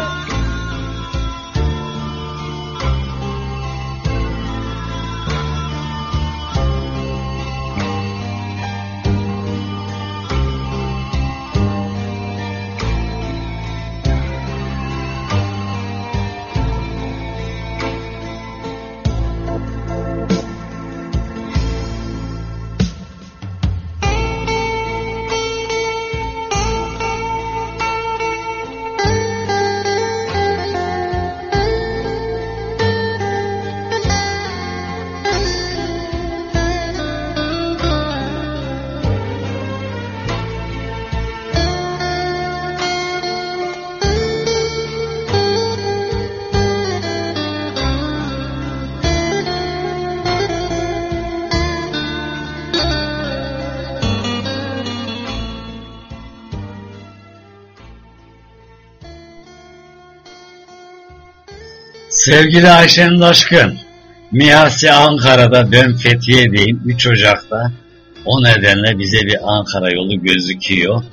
Sevgili Ayşen Taşkın, Miyase Ankara'da, ben Fethiye'deyim 3 Ocak'ta. O nedenle bize bir Ankara yolu gözüküyor.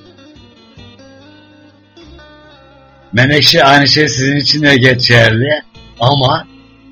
Menekşe, aynı şey sizin için de geçerli ama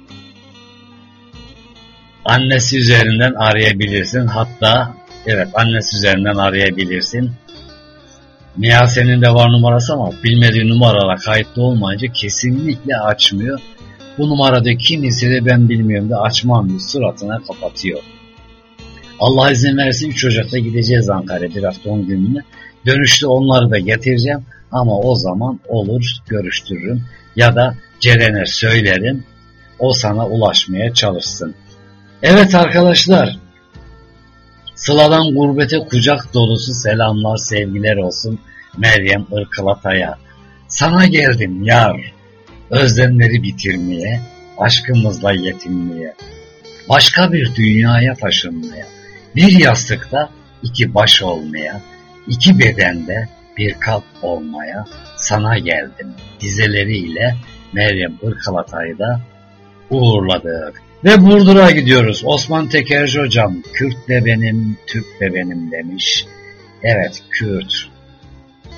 annesi üzerinden arayabilirsin. Hatta evet, annesi üzerinden arayabilirsin. Miyase'nin de var numarası ama bilmediği numaralara kayıtlı olmayınca kesinlikle açmıyor. Bu numarada kim ise de ben bilmiyorum da açmam diye suratına kapatıyor. Allah izin verirse 3 Ocak'ta gideceğiz Ankara'ya, bir hafta 10 gününe. Dönüşte onları da getireceğim ama o zaman olur görüştürürüm. Ya da Ceren'e söylerim, o sana ulaşmaya çalışsın. Evet arkadaşlar, Sıla'dan gurbete kucak dolusu selamlar, sevgiler olsun Meryem Irkılatay'a. Sana geldim yar, özlemleri bitirmeye, aşkımızla yetinmeye, başka bir dünyaya taşınmaya, bir yastıkta 2 baş olmaya, 2 bedende bir kalp olmaya sana geldim dizeleriyle Meryem Irkılatay'ı da uğurladık. Ve Burdur'a gidiyoruz. Osman Tekerci hocam, Kürt de benim, Türk de benim demiş. Evet, Kürt.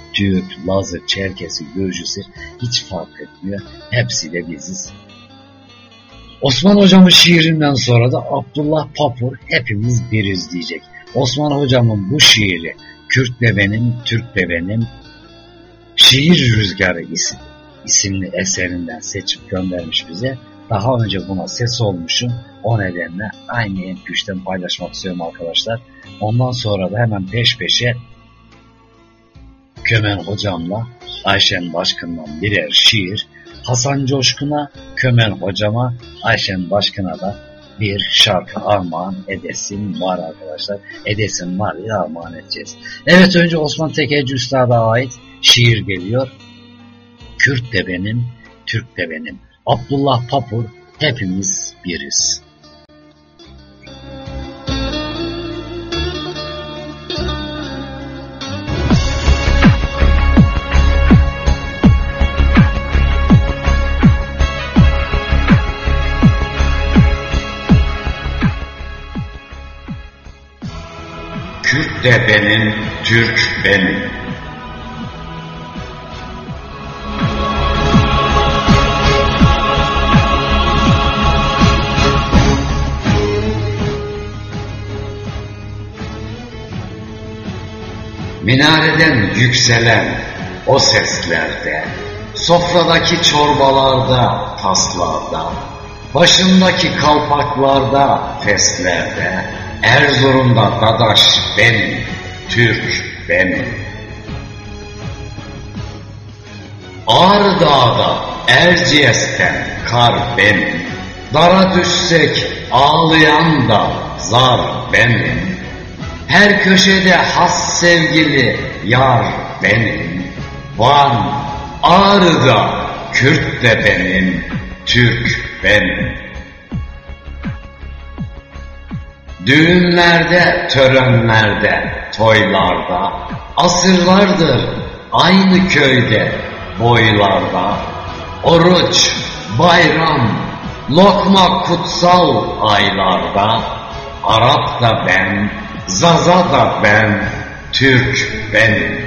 Türk, Lazı, Çerkesi, Gürcüsü hiç fark etmiyor. Hepsi de biziz. Osman Hocam'ın şiirinden sonra da Abdullah Papur hepimiz biriz diyecek. Osman Hocam'ın bu şiiri Kürt de benim, Türk de benim, Şiir Rüzgarı isimli eserinden seçip göndermiş bize. Daha önce buna ses olmuşum. O nedenle aynı MP3'ten paylaşmak istiyorum arkadaşlar. Ondan sonra da hemen peş peşe Kömen Hocam'la Ayşen Başkın'dan birer şiir, Hasan Coşkun'a, Kömen Hocam'a, Ayşen Başkın'a da bir şarkı armağan edesim var arkadaşlar. Edesim var ya, armağan edeceğiz. Evet, önce Osman Tekeci Üstad'a ait şiir geliyor. Kürt de benim, Türk de benim. Abdullah Papur, hepimiz biriz. Kürt de benim, Türk benim. Minareden yükselen o seslerde, sofradaki çorbalarda, taslarda, başındaki kalpaklarda, feslerde, Erzurum'da dadaş benim, Türk benim. Ağrı Dağ'da Erciyes'ten kar benim, dara düşsek ağlayan da zar benim. Her köşede has sevgili yar benim. Van, Ağrı'da Kürt de benim, Türk benim. Düğünlerde, törenlerde, toylarda, asırlardır aynı köyde, boylarda. Oruç, bayram, lokma kutsal aylarda. Arap da ben, Zaza da ben, Türk benim.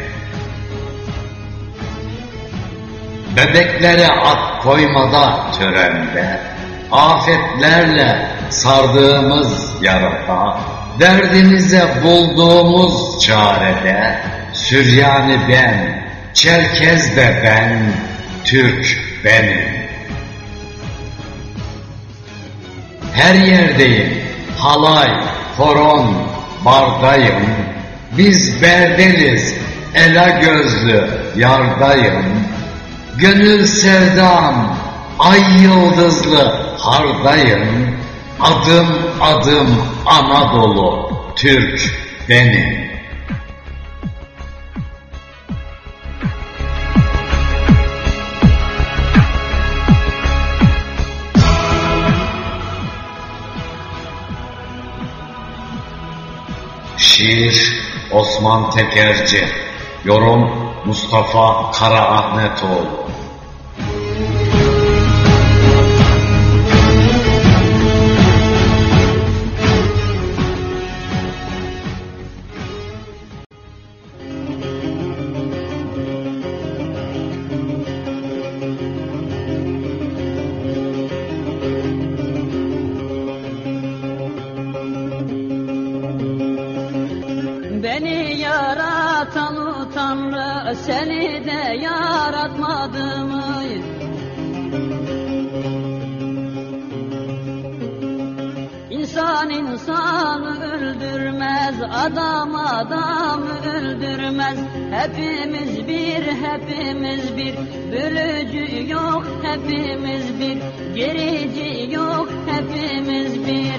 Bebeklere ad koymada törende, afetlerle sardığımız yarada, derdimize bulduğumuz çarede, Süryani ben, Çerkez de ben, Türk benim. Her yerdeyim, halay, horon, bardayım, biz berdeniz, ela gözlü yardayım. Gönül sevdam, ay yıldızlı hardayım. Adım adım Anadolu, Türk benim. Şiir Osman Tekerci, yorum Mustafa Karaahmetoğlu. Beni yaratan Tanrı seni de yaratmadı mı? İnsan insanı öldürmez, adam adamı öldürmez. Hepimiz bir, hepimiz bir, bölücü yok, hepimiz bir, gerici yok, hepimiz bir.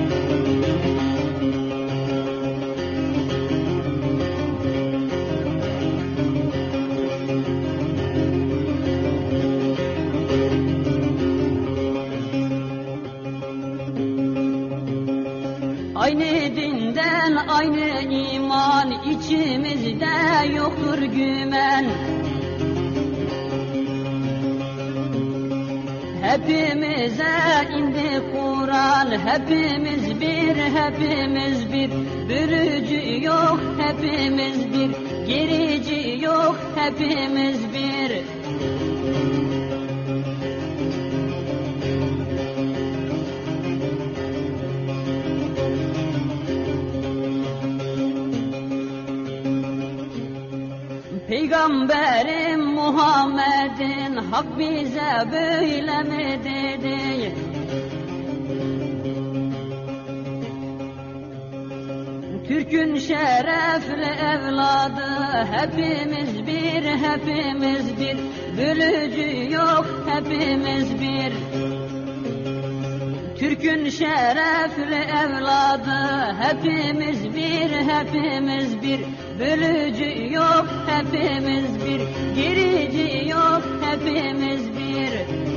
Aynı dinden aynı iman, içimizde yoktur güven. Hepimize indi Kur'an, hepimiz bir, hepimiz bir, bölücü yok, hepimiz bir, gerici yok hepimiz bir. Peygamberim Muhammed'in hak bize böyle mi dedi? Türk'ün şerefli evladı hepimiz bir, hepimiz bir. Bölücü yok hepimiz bir. Türk'ün şerefli evladı hepimiz bir, hepimiz bir. Bölücü yok hepimiz bir. Gerici yok hepimiz bir.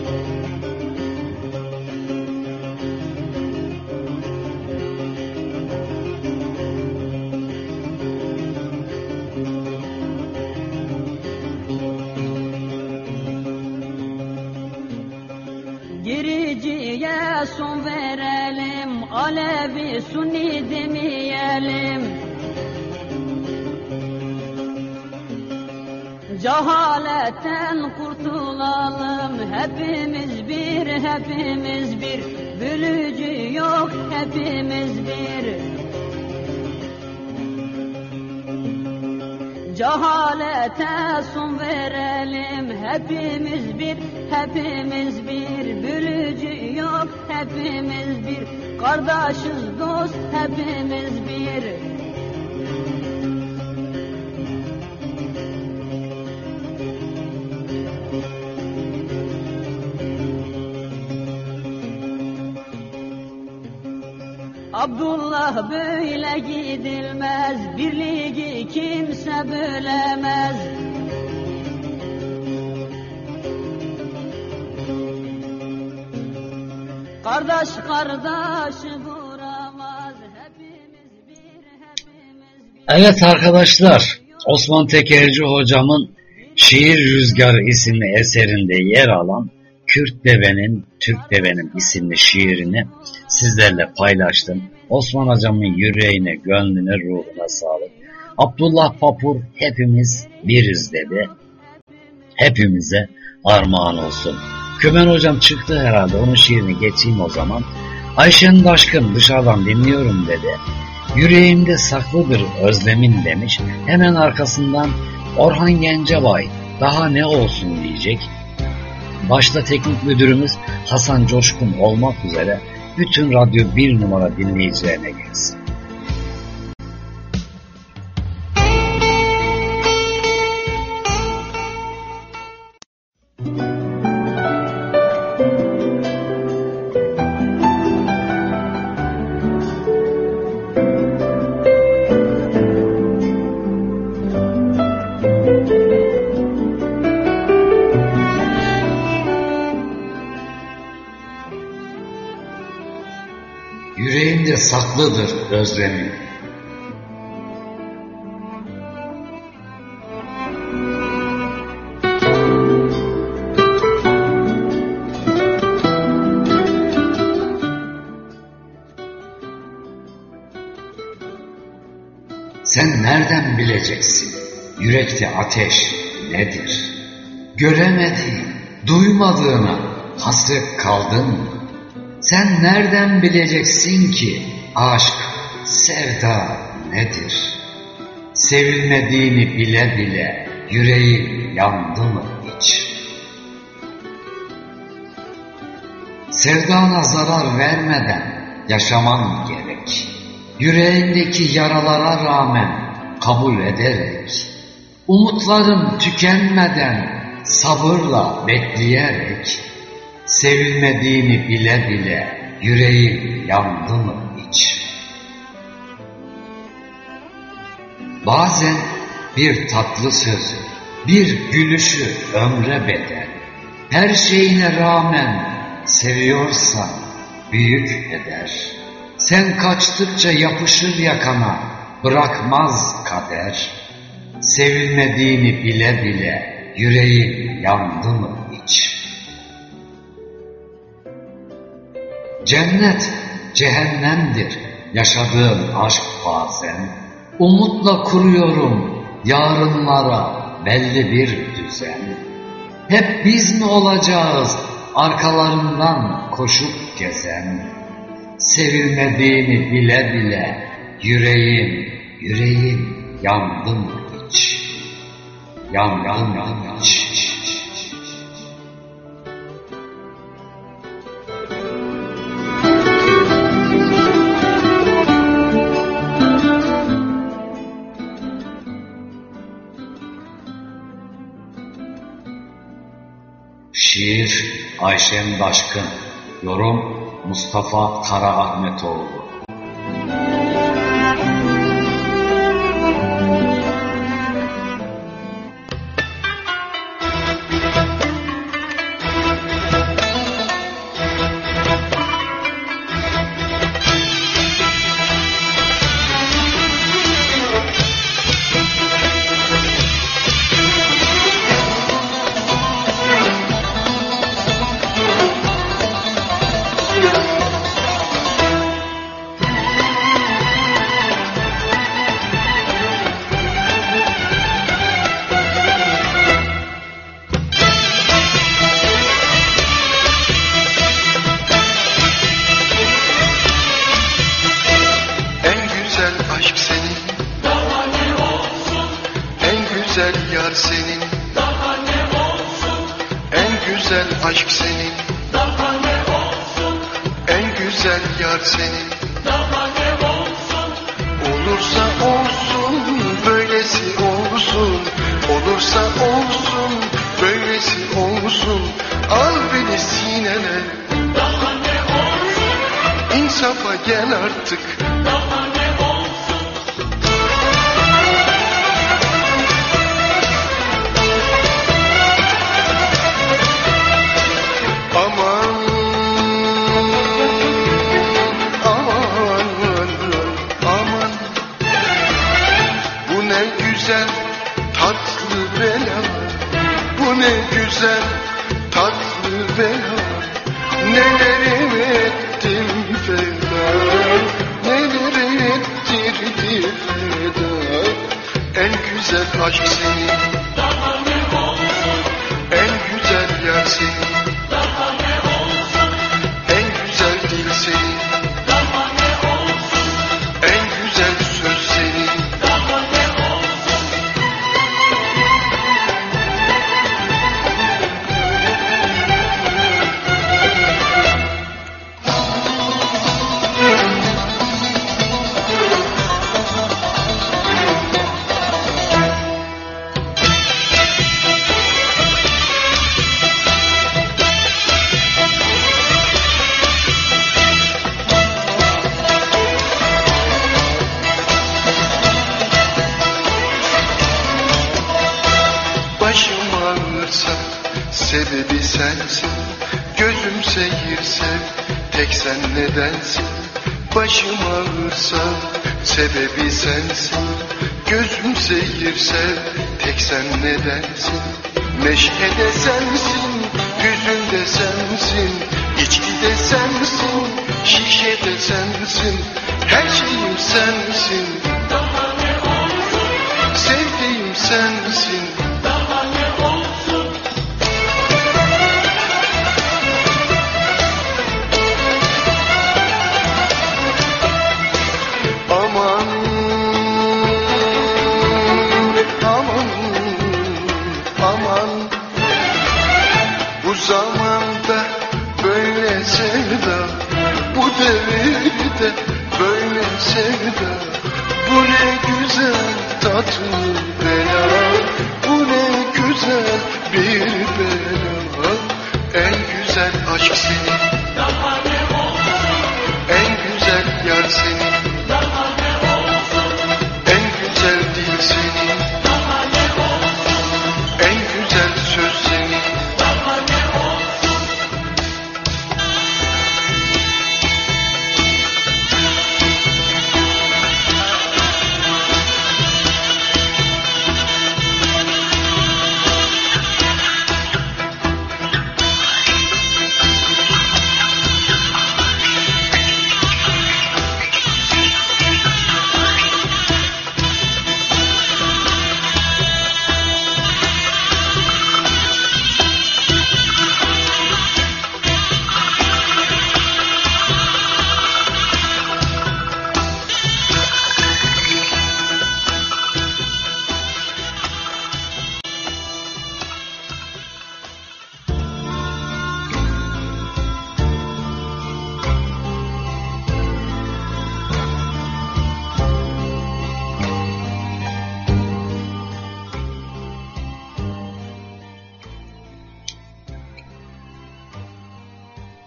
Gericiye son verelim, Alevi Sunni demeyelim. Cehaletten kurtulalım, hepimiz bir, hepimiz bir. Bölücü yok hepimiz bir. Cehalete son verelim, hepimiz bir, hepimiz bir. Bölücü yok hepimiz bir. Kardeşiz dost hepimiz bir. Abdullah böyle gidilmez, birliği kimse bölemez. Kardeş kardeşi vuramaz, hepimiz bir, hepimiz bir. Evet arkadaşlar, Osman Tekerci hocamın Şiir Rüzgarı isimli eserinde yer alan Kürt Deve'nin, Türk Deve'nin isimli şiirini sizlerle paylaştım. Osman hocamın yüreğine, gönlüne, ruhuna sağlık. Abdullah Papur hepimiz biriz dedi. Hepimize armağan olsun. Kümen hocam çıktı herhalde, onun şiirini geçeyim o zaman. Ayşen Daşkın dışarıdan dinliyorum dedi. Yüreğimde saklıdır özlemin demiş. Hemen arkasından Orhan Gencebay daha ne olsun diyecek. Başta teknik müdürümüz Hasan Coşkun olmak üzere bütün Radyo 1 numara dinleyicilerine gelsin. Yüreğimde saklıdır özlemim. Sen nereden bileceksin yürekte ateş nedir? Göremediğin, duymadığına hasret kaldın mı? Sen nereden bileceksin ki aşk, sevda nedir? Sevilmediğini bile bile yüreğin yandı mı hiç? Sevdana zarar vermeden yaşaman gerek. Yüreğindeki yaralara rağmen kabul ederek, umutların tükenmeden sabırla bekleyerek, sevilmediğini bile bile yüreğin yandı mı hiç? Bazen bir tatlı sözü, bir gülüşü ömre bedel. Her şeyine rağmen seviyorsan büyük eder. Sen kaçtıkça yapışır yakana, bırakmaz kader. Sevilmediğini bile bile yüreğin yandı mı hiç? Cennet cehennemdir yaşadığım aşk bazen. Umutla kuruyorum yarınlara belli bir düzen. Hep biz mi olacağız arkalarından koşup gezen? Sevilmediğini bile bile yüreğim yandım hiç. Yandım hiç. Şiir Ayşem Daşkın, yorum Mustafa Karaahmetoğlu.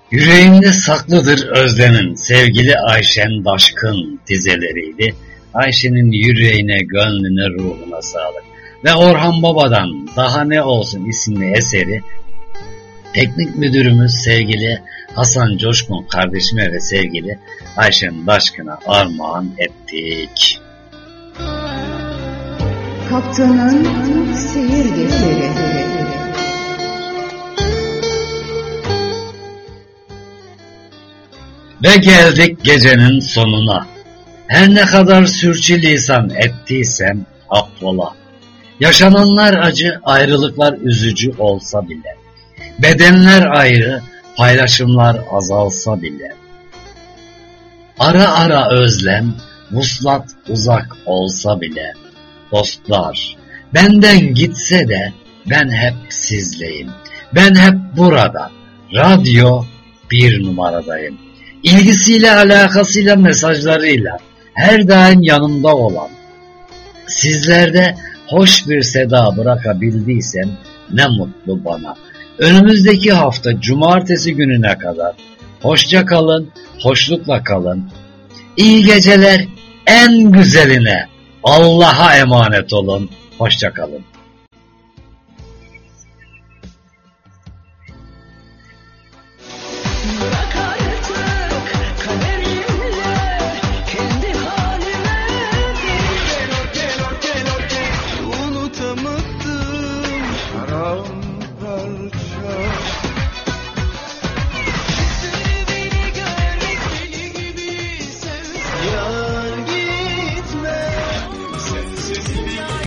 Yüreğimde saklıdır özlemin, sevgili Ayşen Daşkın dizeleriydi. Ayşe'nin yüreğine, gönlüne, ruhuna sağlık. Ve Orhan Baba'dan Daha Ne Olsun isimli eseri teknik müdürümüz sevgili Hasan Coşkun kardeşime ve sevgili Ayşen Daşkın'a armağan ettik. Kaptanın seyir deferi. Ve geldik gecenin sonuna. Her ne kadar sürçülisan ettiysem affola. Yaşananlar acı, ayrılıklar üzücü olsa bile. Bedenler ayrı, paylaşımlar azalsa bile. Ara ara özlem, vuslat uzak olsa bile. Dostlar, benden gitse de ben hep sizleyim. Ben hep burada, radyo 1 numaradayım. İlgisiyle, alakasıyla, mesajlarıyla her daim yanımda olan, sizlerde hoş bir seda bırakabildiysem ne mutlu bana. Önümüzdeki hafta cumartesi gününe kadar hoşça kalın, hoşlukla kalın. İyi geceler, en güzeline Allah'a emanet olun. Hoşça kalın.